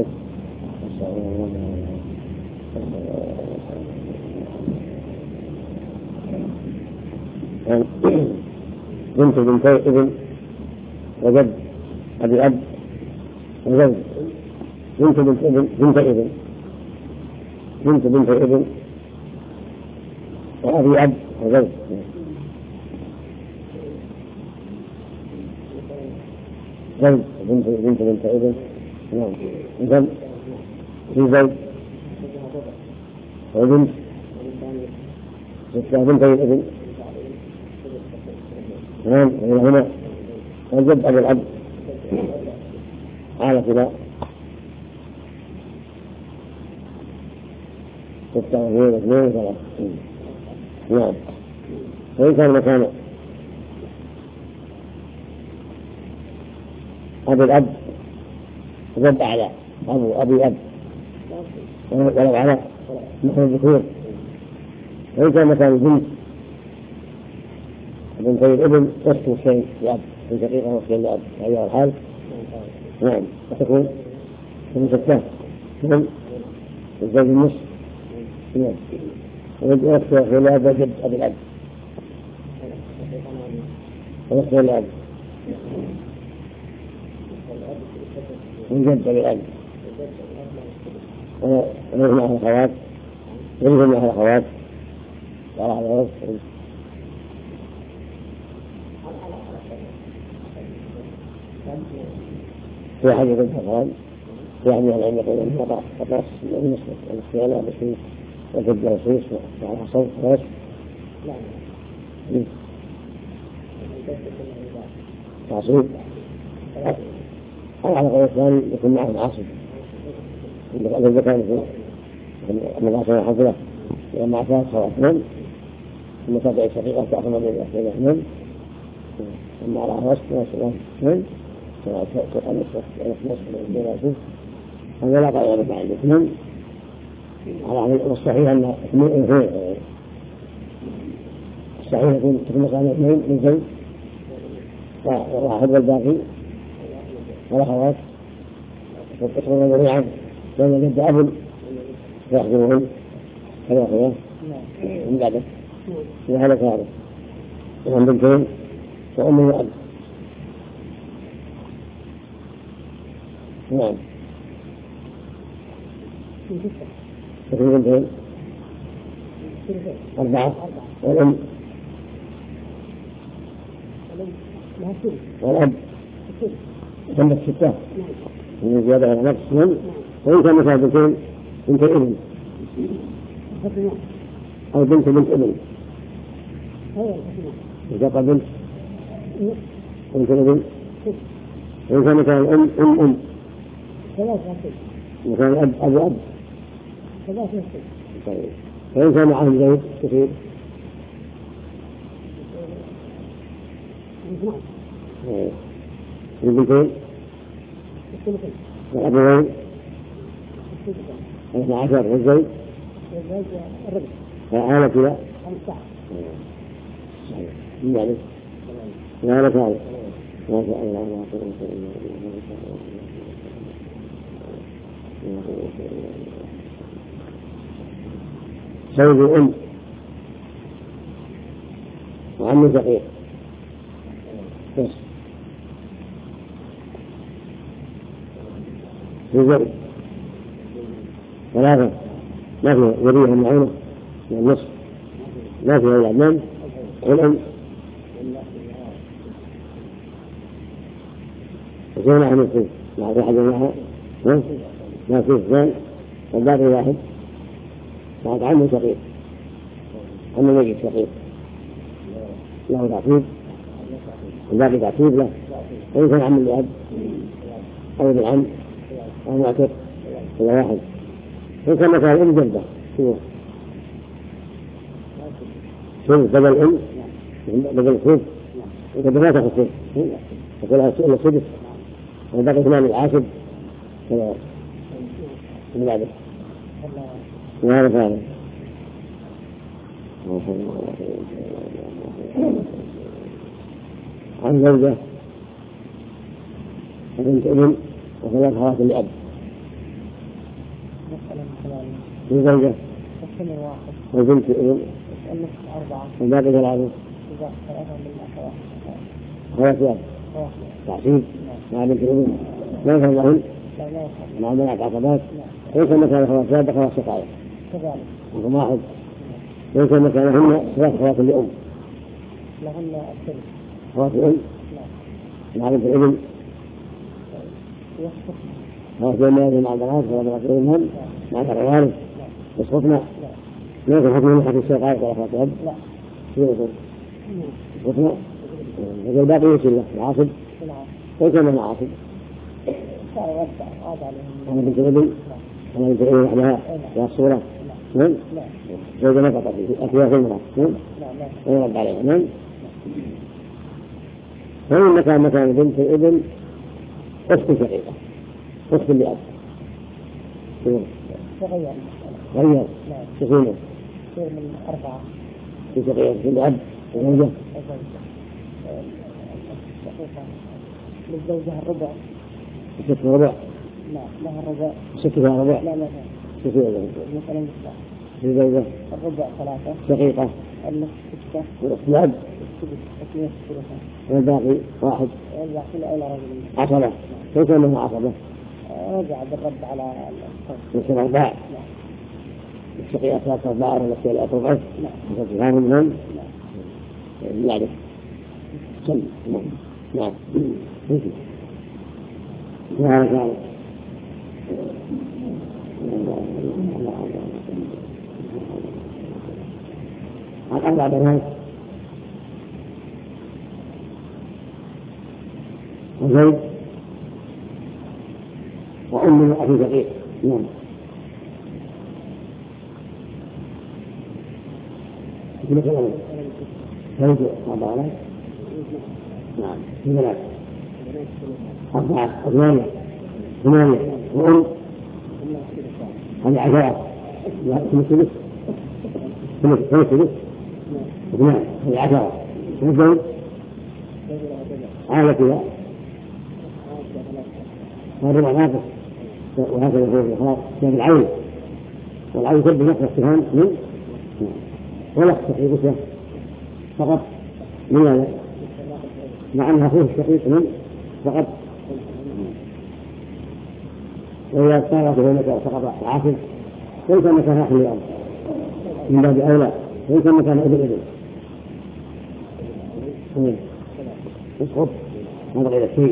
بنت بنتي ابن وجد أبي أب وزوج بنت بنت ابن بنت ابن بنت بنت ابن وأبي أب وزوج زوج بنت بنت بنت ابن نعم إذن في زوج وبنت ستة بنت الابن نعم هنا الجد أبو الأب على كذا ستة واثنين اثنين وثلاث نعم وإن كان مكان أبي الأب جد أعلى أبو أبي أب ولو على نحو الذكور وإن كان مكان البنت بنتي الابن أخت الشيء لأب من شقيقة وأخت لأب هذا الحال نعم وتكون من ستة نعم الزوج النصف نعم وأخت لأب وجد أبي الأب وأخت لأب من جد أبي الأب وليس معها الأخوات وليس معها الأخوات وعلى هذا الوصف في حاجة الحرام في حاجة العلم يقول أن يقع الرأس بالنسبة للصيانة بشيء وجد رصيص وعلى صوت راس تعصيب أو على قول الثاني يكون معه العاصب إذا كان في المدرسة الحفلة مع ثلاث خواتم ثم تبع الشقيقة تأخذ من الأحسن أحمد ثم على رأس ناس الأحسن هذا لا قائل بفعل الاثنين على الصحيح أن اثنين الصحيح يكون تكون مكان اثنين من زوج واحد والباقي والأخوات تدخلون جميعا لأن جد أب فيحضرهم كذا أخوة من بعده وهذا كذا وهم بنتين وأم وأب نعم تكون بنتين أربعة والأم والأب ثم ستة من زيادة على نفسهم وإن كان مثلا بنتين بنت ابن أو بنت بنت ابن إذا قال بنت بنت ابن وإن كان مثلا أم أم أم مثلا أب أبو أب طيب وإن كان معهم زوج كثير البنتين والأبوين اثنا عشر والزوج فعالة كذا من ذلك وهذا كذا ما شاء الله زوج الأم وعم شقيق بس في زوج ثلاثة ما في وليها معونة من النصف ما في أولاد من والأم وزين عن الخير مع واحد معها ما فيه اثنان والباقي واحد بعد عم شقيق عم ميت شقيق له تعقيب والباقي تعقيب له وإن كان عم الأب أو بالعم أو معتق إلى واحد وإن كان مثلا الأم جدة شوف شوف بدل الأم بدل الخوف وقد ما تاخذ خوف يقولها إلا سدس والباقي اثنان العاشر من بعده وهذا فعلا عن زوجة وبنت ابن وثلاث أخوات لأب في زوجة وبنت ابن وباقي ثلاثة أخوات لأب تعصيب مع بنت ابن ما يفهم لهن مع بنات عقبات ليس مكان أخوات لأب أخوات شقائق رقم واحد ليس مكانهن ثلاث أخوات لأم لهن الثلث أخوات الأم مع بنت الابن أخوات الأم مع البنات وبنات الأم مع الوارث يسقطنا ليس حكم من حكم الشقائق وأخوات الأب يسقط يسقطنا إذا الباقي يوصل له العاصب ليس من العاصب أنا بنت الابن أنا بنت الابن وحدها في الصورة نعم زوجة ما فقط أكواه المرأة نعم ويرد عليها نعم فإن مكان مكان بنت الابن أخت شقيقة أخت لأب تغير غير تكون من أربعة في شقيقة في الأب وزوجة للزوجة الربع ست ربع لا لها الربع ست فيها ربع لا لا ست فيها ربع مثلا في زوجة الربع ثلاثة شقيقة النصف ستة والأخت الأب الثلث ثلثة والباقي واحد والباقي إلى رجل عصبة كيف أنها عصبة؟ رجع بالرد على يصير أرباع الشقيقة ثلاثة أرباع ولا الشقيقة أربعة لا هذا منهم يعرف سم نعم وهذا كان عن أربع بنات وزوج وأم وأخي شقيق نعم زوج أربع بنات نعم في بنات أربعة ثمانية ثمانية وأم هذه عشرة لا ثم ثلث ثم ثلث اثنان هذه عشرة والزوج عالتها والربع ناقص وهكذا يقول الإخلاق كان العين والعين تبدو نقص السهام من ولا تستحيل بسه فقط من هذا مع أنها أخوه الشقيق من فقط وإذا صارت هناك سقط العاصب ليس مكان أخذ الأرض من باب أولى ليس مكان ابن ابن يسقط هذا غير شيء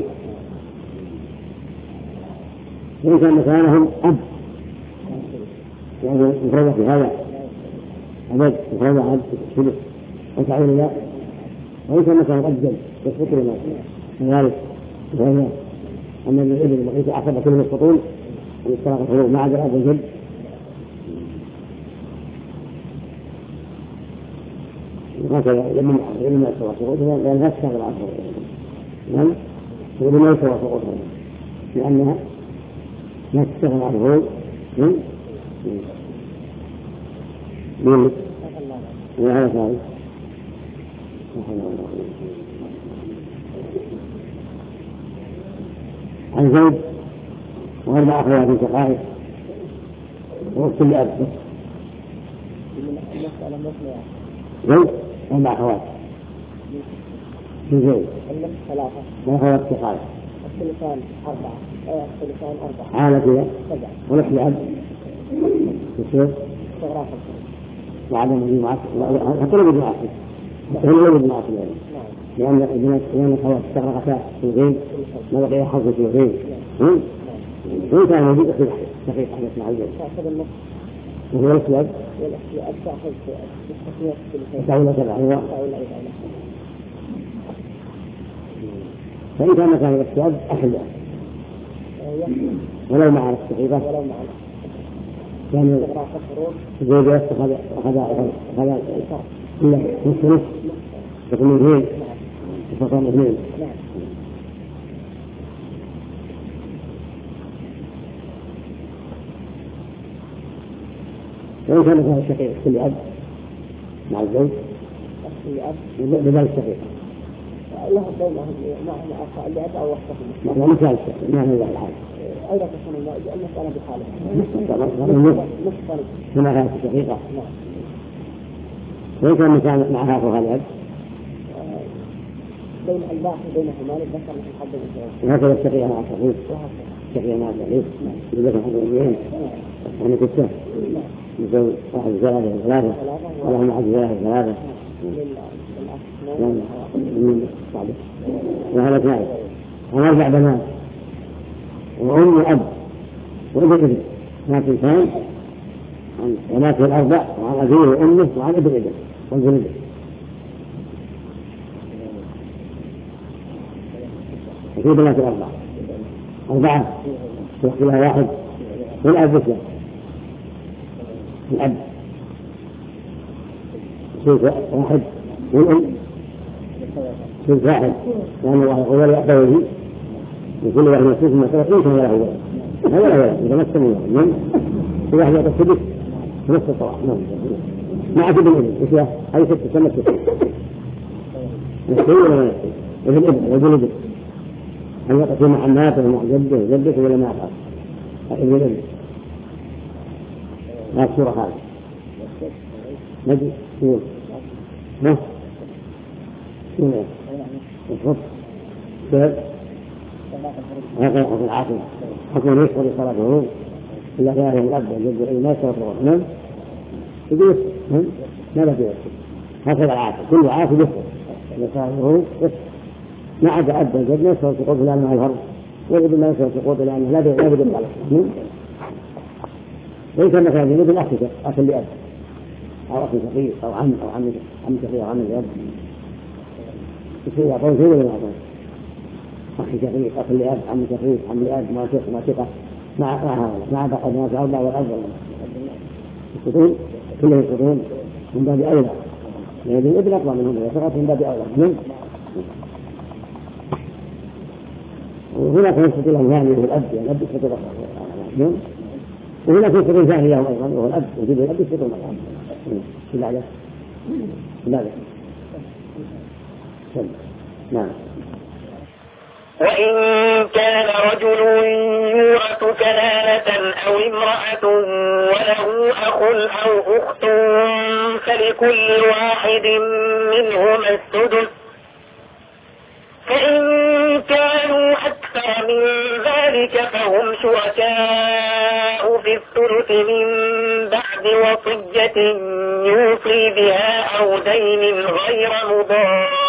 ليس مكانهم أب يعني مفردة في هذا أبد مفردة عبد ثلث وتعين لا ليس مكان أجل يسقط لنا كذلك وهي أن الابن بقيت أحسب كل السطول ويسترق الحروب مع الأب والجد وهكذا لمن علم سوى سقوطها لأن لا تشتغل على سقوطها نعم تقول ما يسوى سقوطها لأنها لا تشتغل على الحروب من من وهذا ثالث عن زوج وأربع أخوات شقائق وكل أب المسألة مثل زوج أربع أخوات في زوج ثلاثة ما أخوات تقال الثلثان أربعة الثلثان أربعة عالة كذا سبعة ونحن أب يصير استغراق وعدم الجمعة حتى لو الجمعة حتى لو الجمعة لأن البنات لأن الأخوات استغرقتا سنتين ما بقي حظ سنتين وإن كان موجود أخذ شقيق أحد مع الزوج وهو الأسود والأسود تأخذ تسعون سبعة هو فإن كان مكان الأسود أخذ ولو مع الشقيقة ولو مع كان الزوج أخذ أخذ أخذ إلا نصف نصف يكون اثنين يكون اثنين وإن كان مثلا الشقيق كل أب مع الزوج بذلك الشقيق له بينهم مع أخ لأب أو وحده ما مثال الشقيق ما هو الحال أيضا تكون المسألة بحالة كما كانت الشقيقة وإن كان مثال معها أخوها الأب بين الباقي بينهما للذكر مثل حظ الأنثيين وهكذا الشقيقة مع الشقيق الشقيقة مع الشقيق للذكر حظ الأنثيين يعني كالسهم يسوي واحد زائد ثلاثة ولهم واحد زائد ثلاثة وهذا ثالث أنا أربع بنات وأم وأب وابن ابن ما تنسان عن بناته الأربع وعن أبيه وأمه وعن ابن ابن وابن ابن وفي بنات الأربع أربعة يحكي لها واحد والأب مثله الأب شيء واحد والأم شيء واحد لأن الله هو الأخوي وكل واحد يسوس من ثلاث يمكن ولا هو هذا لا ولا إذا ما استمر من كل واحد يعطي السدس نص الطواف مع ابن ابن إيش له هذه ست سنة ست نسي ولا ما نسي ابن ابن ابن ابن هل يقف مع عماته ومع جده جدته ولا ما يقف ابن ابن هذه الصورة هذه نجي شنو ها شنو الخط كيف هذا حكم العاقل حكم يشغل صلاته إلا كان الأب والجد ما يشغل الرحمن يقول ماذا في هكذا العاقل كل عاقل يشغل لصاحبه ما عدا أب والجد ما يشغل سقوط لأنه مع الفرد والابن ما يشغل سقوط لأنه لا لا بد يطلع وإن كان مثلا يريد أخ أخ لأب أو أخ شقيق أو عم أو عم عم شقيق أو عم لأب يصير يعطون شيء ولا ما يعطون أخ شقيق أخ لأب عم شقيق عم لأب ما ثقة ما ثقة مع مع مع بقى الناس أربعة والأفضل يسقطون كلهم يسقطون من باب أولى لأن الابن أقوى منهم وثقة من باب أولى من وهناك يسقط لهم ثاني وهو الأب يعني الأب يسقط له وهناك يسقط ثاني لهم أيضا وهو الأب وجود الأب يسقط له في بعده في بعده نعم. وإن كان رجل يورث كلالة أو امرأة وله أخ أو أخت فلكل واحد منهما السدس فإن كانوا أكثر من ذلك فهم شركاء في الثلث من بعد وصية يوصي بها أو دين غير مضار